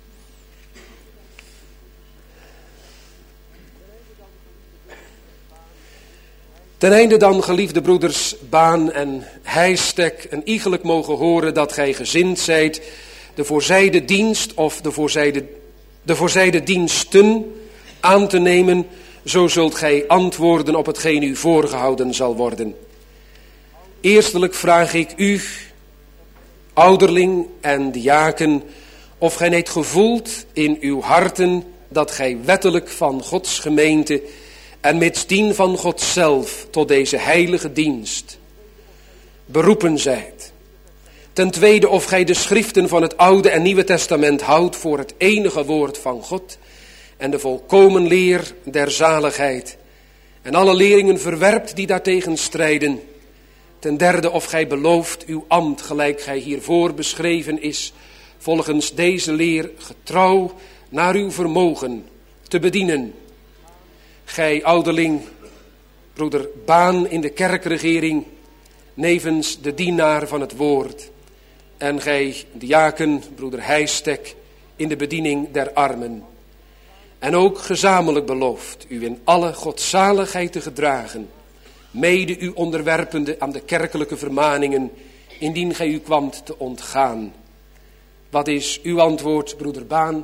Speaker 1: Ten einde dan, geliefde broeders, Baan en Heistek, en iegelijk mogen horen dat gij gezind zijt de voorzijde dienst of de voorzijde, de voorzijde diensten aan te nemen, zo zult gij antwoorden op hetgeen u voorgehouden zal worden. Eerstelijk vraag ik u, ouderling en diaken, of gij niet gevoelt in uw harten dat gij wettelijk van Gods gemeente en mits dien van God zelf tot deze heilige dienst beroepen zijt. Ten tweede, of gij de schriften van het Oude en Nieuwe Testament houdt voor het enige woord van God en de volkomen leer der zaligheid en alle leringen verwerpt die daartegen strijden. Ten derde, of gij belooft uw ambt, gelijk gij hiervoor beschreven is, volgens deze leer getrouw naar uw vermogen te bedienen. Gij ouderling, broeder Baan in de kerkregering, nevens de dienaar van het woord. En gij diaken, broeder Heistek, in de bediening der armen. En ook gezamenlijk belooft u in alle godzaligheid te gedragen, mede u onderwerpende aan de kerkelijke vermaningen, indien gij u kwamt te ontgaan. Wat is uw antwoord, broeder Baan?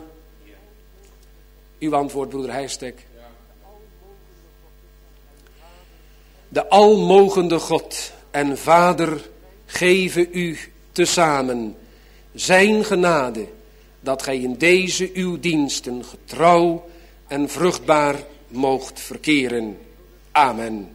Speaker 1: Uw antwoord, broeder Heistek? De almogende God en Vader geven u tezamen zijn genade, dat gij in deze uw diensten getrouw en vruchtbaar moogt verkeren. Amen.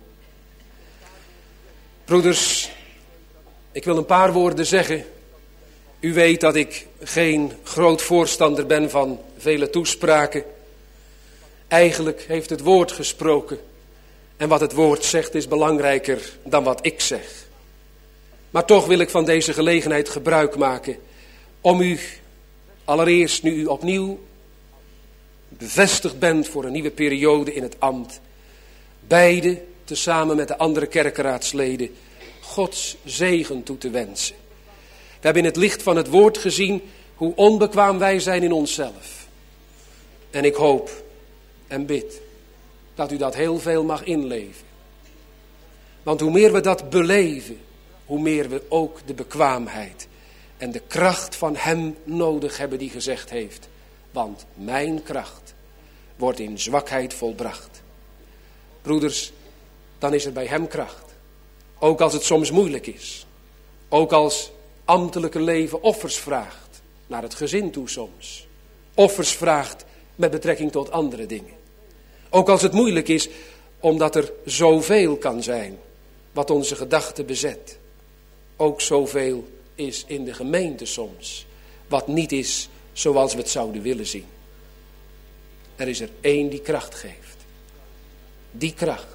Speaker 1: Broeders, ik wil een paar woorden zeggen. U weet dat ik geen groot voorstander ben van vele toespraken. Eigenlijk heeft het woord gesproken. En wat het woord zegt is belangrijker dan wat ik zeg. Maar toch wil ik van deze gelegenheid gebruik maken om u, allereerst nu u opnieuw bevestigd bent voor een nieuwe periode in het ambt, beide tezamen met de andere kerkeraadsleden Gods zegen toe te wensen. We hebben in het licht van het woord gezien hoe onbekwaam wij zijn in onszelf. En ik hoop en bid dat u dat heel veel mag inleven. Want hoe meer we dat beleven, hoe meer we ook de bekwaamheid en de kracht van hem nodig hebben die gezegd heeft. Want mijn kracht wordt in zwakheid volbracht. Broeders, dan is er bij hem kracht. Ook als het soms moeilijk is. Ook als ambtelijke leven offers vraagt. Naar het gezin toe soms. Offers vraagt met betrekking tot andere dingen. Ook als het moeilijk is, omdat er zoveel kan zijn wat onze gedachten bezet. Ook zoveel is in de gemeente soms wat niet is zoals we het zouden willen zien. Er is er één die kracht geeft. Die kracht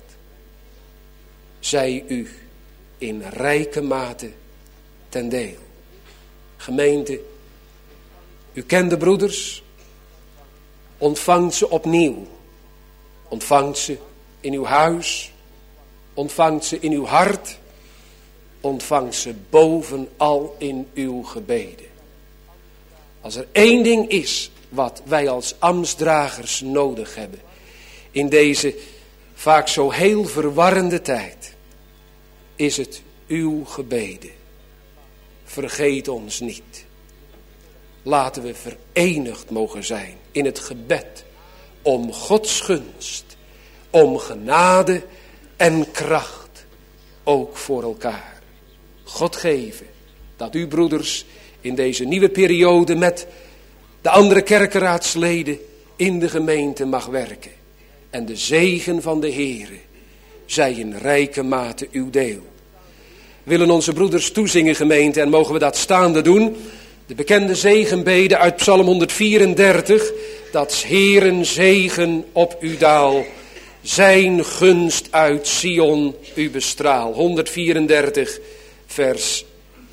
Speaker 1: zij u in rijke mate ten deel. Gemeente, u kent de broeders, ontvangt ze opnieuw. Ontvangt ze in uw huis, ontvangt ze in uw hart, ontvangt ze bovenal in uw gebeden. Als er één ding is wat wij als ambtsdragers nodig hebben in deze vaak zo heel verwarrende tijd, is het uw gebeden. Vergeet ons niet. Laten we verenigd mogen zijn in het gebed om Gods gunst, om genade en kracht, ook voor elkaar. God geven dat u broeders in deze nieuwe periode met de andere kerkenraadsleden in de gemeente mag werken. En de zegen van de Heere zij in rijke mate uw deel. Willen onze broeders toezingen, gemeente, en mogen we dat staande doen. De bekende zegenbede uit Psalm honderdvierendertig. Dat Heeren zegen op u daal, zijn gunst uit Sion u bestraal. honderdvierendertig vers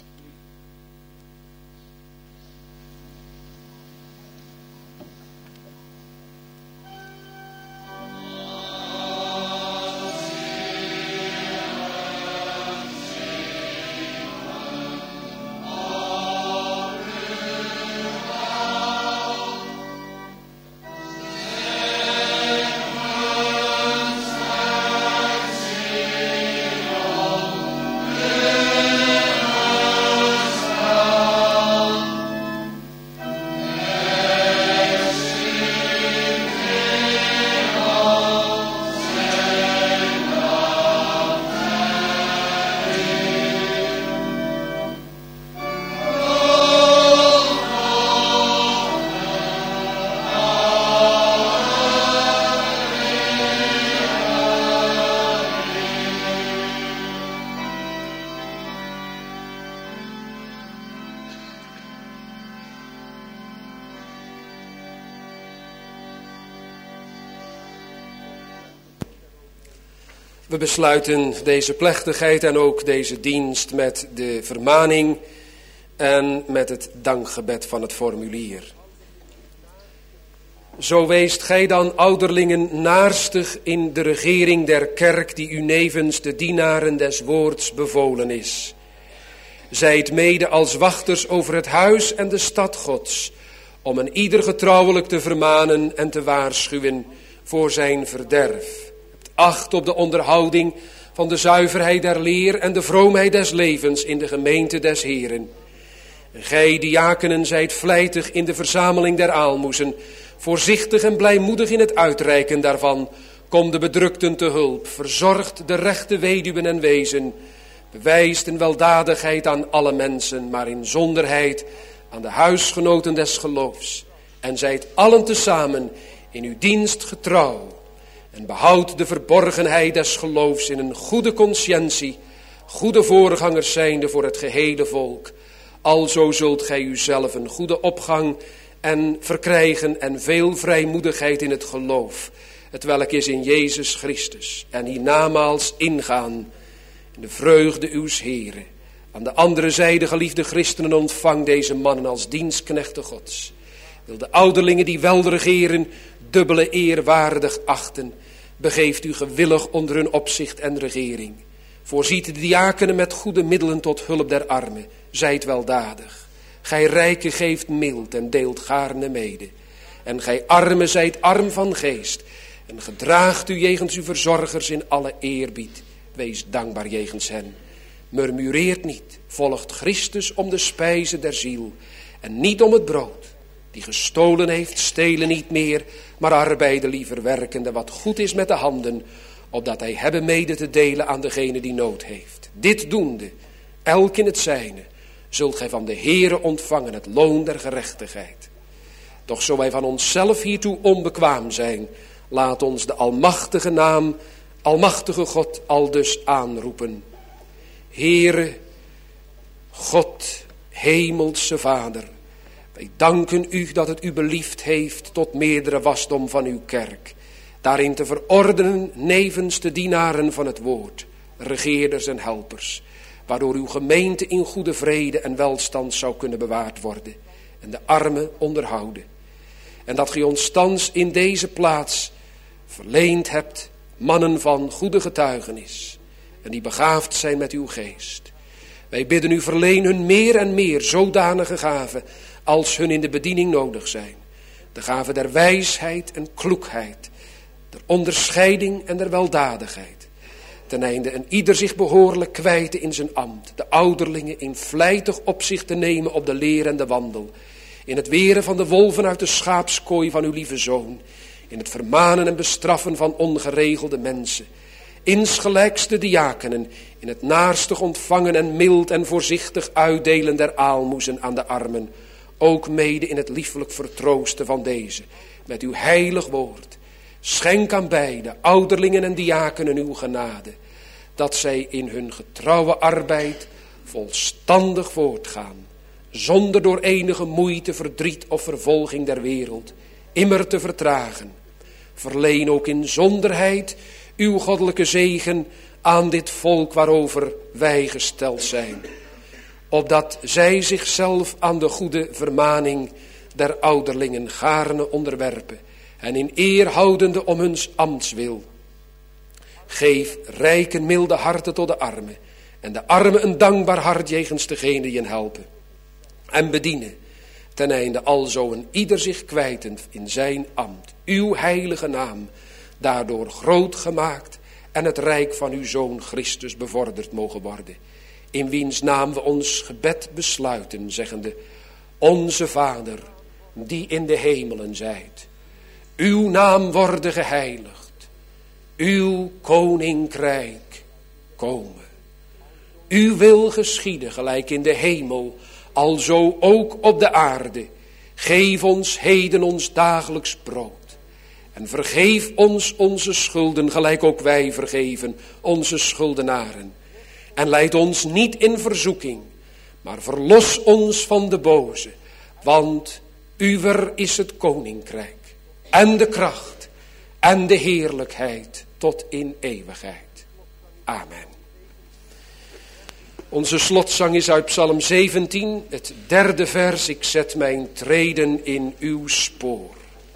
Speaker 1: We besluiten deze plechtigheid en ook deze dienst met de vermaning en met het dankgebed van het formulier. Zo weest gij dan, ouderlingen, naarstig in de regering der kerk die u nevens de dienaren des woords bevolen is. Zijt mede als wachters over het huis en de stad Gods, om een ieder getrouwelijk te vermanen en te waarschuwen voor zijn verderf. Acht op de onderhouding van de zuiverheid der leer en de vroomheid des levens in de gemeente des Heeren. En gij, diakenen, zijt vlijtig in de verzameling der aalmoezen, voorzichtig en blijmoedig in het uitreiken daarvan. Kom de bedrukten te hulp, verzorgt de rechte weduwen en wezen, bewijst een weldadigheid aan alle mensen, maar in zonderheid aan de huisgenoten des geloofs. En zijt allen tezamen in uw dienst getrouw. En behoud de verborgenheid des geloofs in een goede conscientie, goede voorgangers zijnde voor het gehele volk. Alzo zult gij uzelf een goede opgang en verkrijgen en veel vrijmoedigheid in het geloof, het welk is in Jezus Christus. En hiernamaals ingaan in de vreugde uws Heren. Aan de andere zijde, geliefde christenen, ontvang deze mannen als dienstknechten Gods. Wil de ouderlingen die wel regeren dubbele eer waardig achten. Begeeft u gewillig onder hun opzicht en regering. Voorziet de diakenen met goede middelen tot hulp der armen. Zijt weldadig. Gij rijken geeft mild en deelt gaarne mede. En gij armen zijt arm van geest. En gedraagt u jegens uw verzorgers in alle eerbied. Wees dankbaar jegens hen. Murmureert niet. Volgt Christus om de spijze der ziel. En niet om het brood. Die gestolen heeft, stelen niet meer, maar arbeiden liever werkende wat goed is met de handen, opdat hij hebben mede te delen aan degene die nood heeft. Dit doende, elk in het zijne, zult gij van de Heere ontvangen het loon der gerechtigheid. Doch zo wij van onszelf hiertoe onbekwaam zijn, laat ons de almachtige naam, almachtige God aldus aanroepen. Heere, God, hemelse Vader, wij danken u dat het u beliefd heeft tot meerdere wasdom van uw kerk, daarin te verordenen nevens de dienaren van het woord, regeerders en helpers, waardoor uw gemeente in goede vrede en welstand zou kunnen bewaard worden en de armen onderhouden. En dat gij ons thans in deze plaats verleend hebt mannen van goede getuigenis en die begaafd zijn met uw geest. Wij bidden u, verleen hun meer en meer zodanige gaven als hun in de bediening nodig zijn. De gaven der wijsheid en kloekheid, der onderscheiding en der weldadigheid. Ten einde een ieder zich behoorlijk kwijten in zijn ambt. De ouderlingen in vlijtig opzicht te nemen op de leer en de wandel. In het weren van de wolven uit de schaapskooi van uw lieve zoon. In het vermanen en bestraffen van ongeregelde mensen. Insgelijks de diakenen in het naarstig ontvangen en mild en voorzichtig uitdelen der aalmoezen aan de armen. Ook mede in het liefelijk vertroosten van deze met uw heilig woord. Schenk aan beide, ouderlingen en diakenen, uw genade, dat zij in hun getrouwe arbeid volstandig voortgaan, zonder door enige moeite, verdriet of vervolging der wereld immer te vertragen. Verleen ook in zonderheid uw goddelijke zegen aan dit volk waarover wij gesteld zijn, opdat zij zichzelf aan de goede vermaning der ouderlingen gaarne onderwerpen en in eer houdende om huns ambtswil. Geef rijke milde harten tot de armen en de armen een dankbaar hart jegens degene die hen helpen. En bedienen ten einde alzo een ieder zich kwijtend in zijn ambt, uw heilige naam, daardoor groot gemaakt en het rijk van uw Zoon Christus bevorderd mogen worden. In wiens naam we ons gebed besluiten, zeggende: Onze Vader, die in de hemelen zijt, uw naam worden geheiligd, uw koninkrijk komen. Uw wil geschieden, gelijk in de hemel, alzo ook op de aarde. Geef ons heden ons dagelijks brood. En vergeef ons onze schulden, gelijk ook wij vergeven onze schuldenaren. En leid ons niet in verzoeking, maar verlos ons van de boze. Want uwer is het koninkrijk, en de kracht, en de heerlijkheid, tot in eeuwigheid. Amen. Onze slotzang is uit Psalm zeventien, het derde vers. Ik zet mijn treden in uw spoor.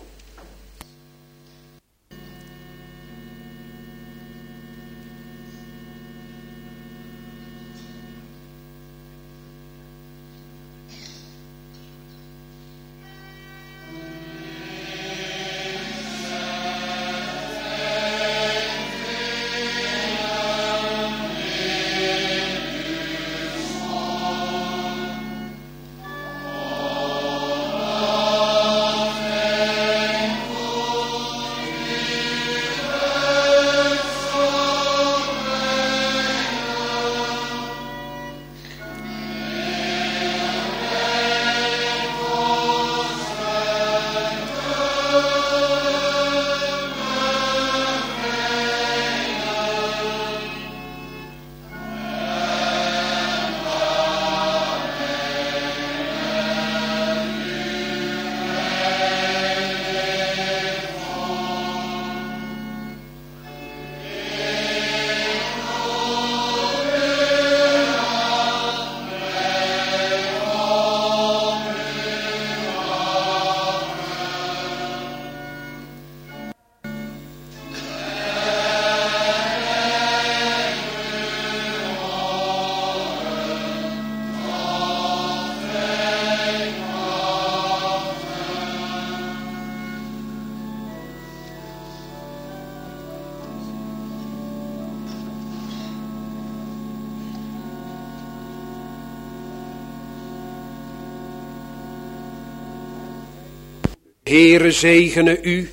Speaker 1: Heere zegene u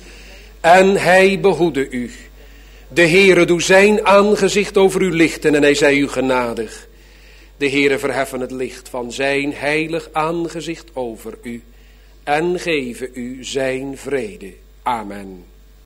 Speaker 1: en hij behoede u. De Heere doe zijn aangezicht over u lichten en hij zij u genadig. De Heere verheffen het licht van zijn heilig aangezicht over u en geven u zijn vrede. Amen.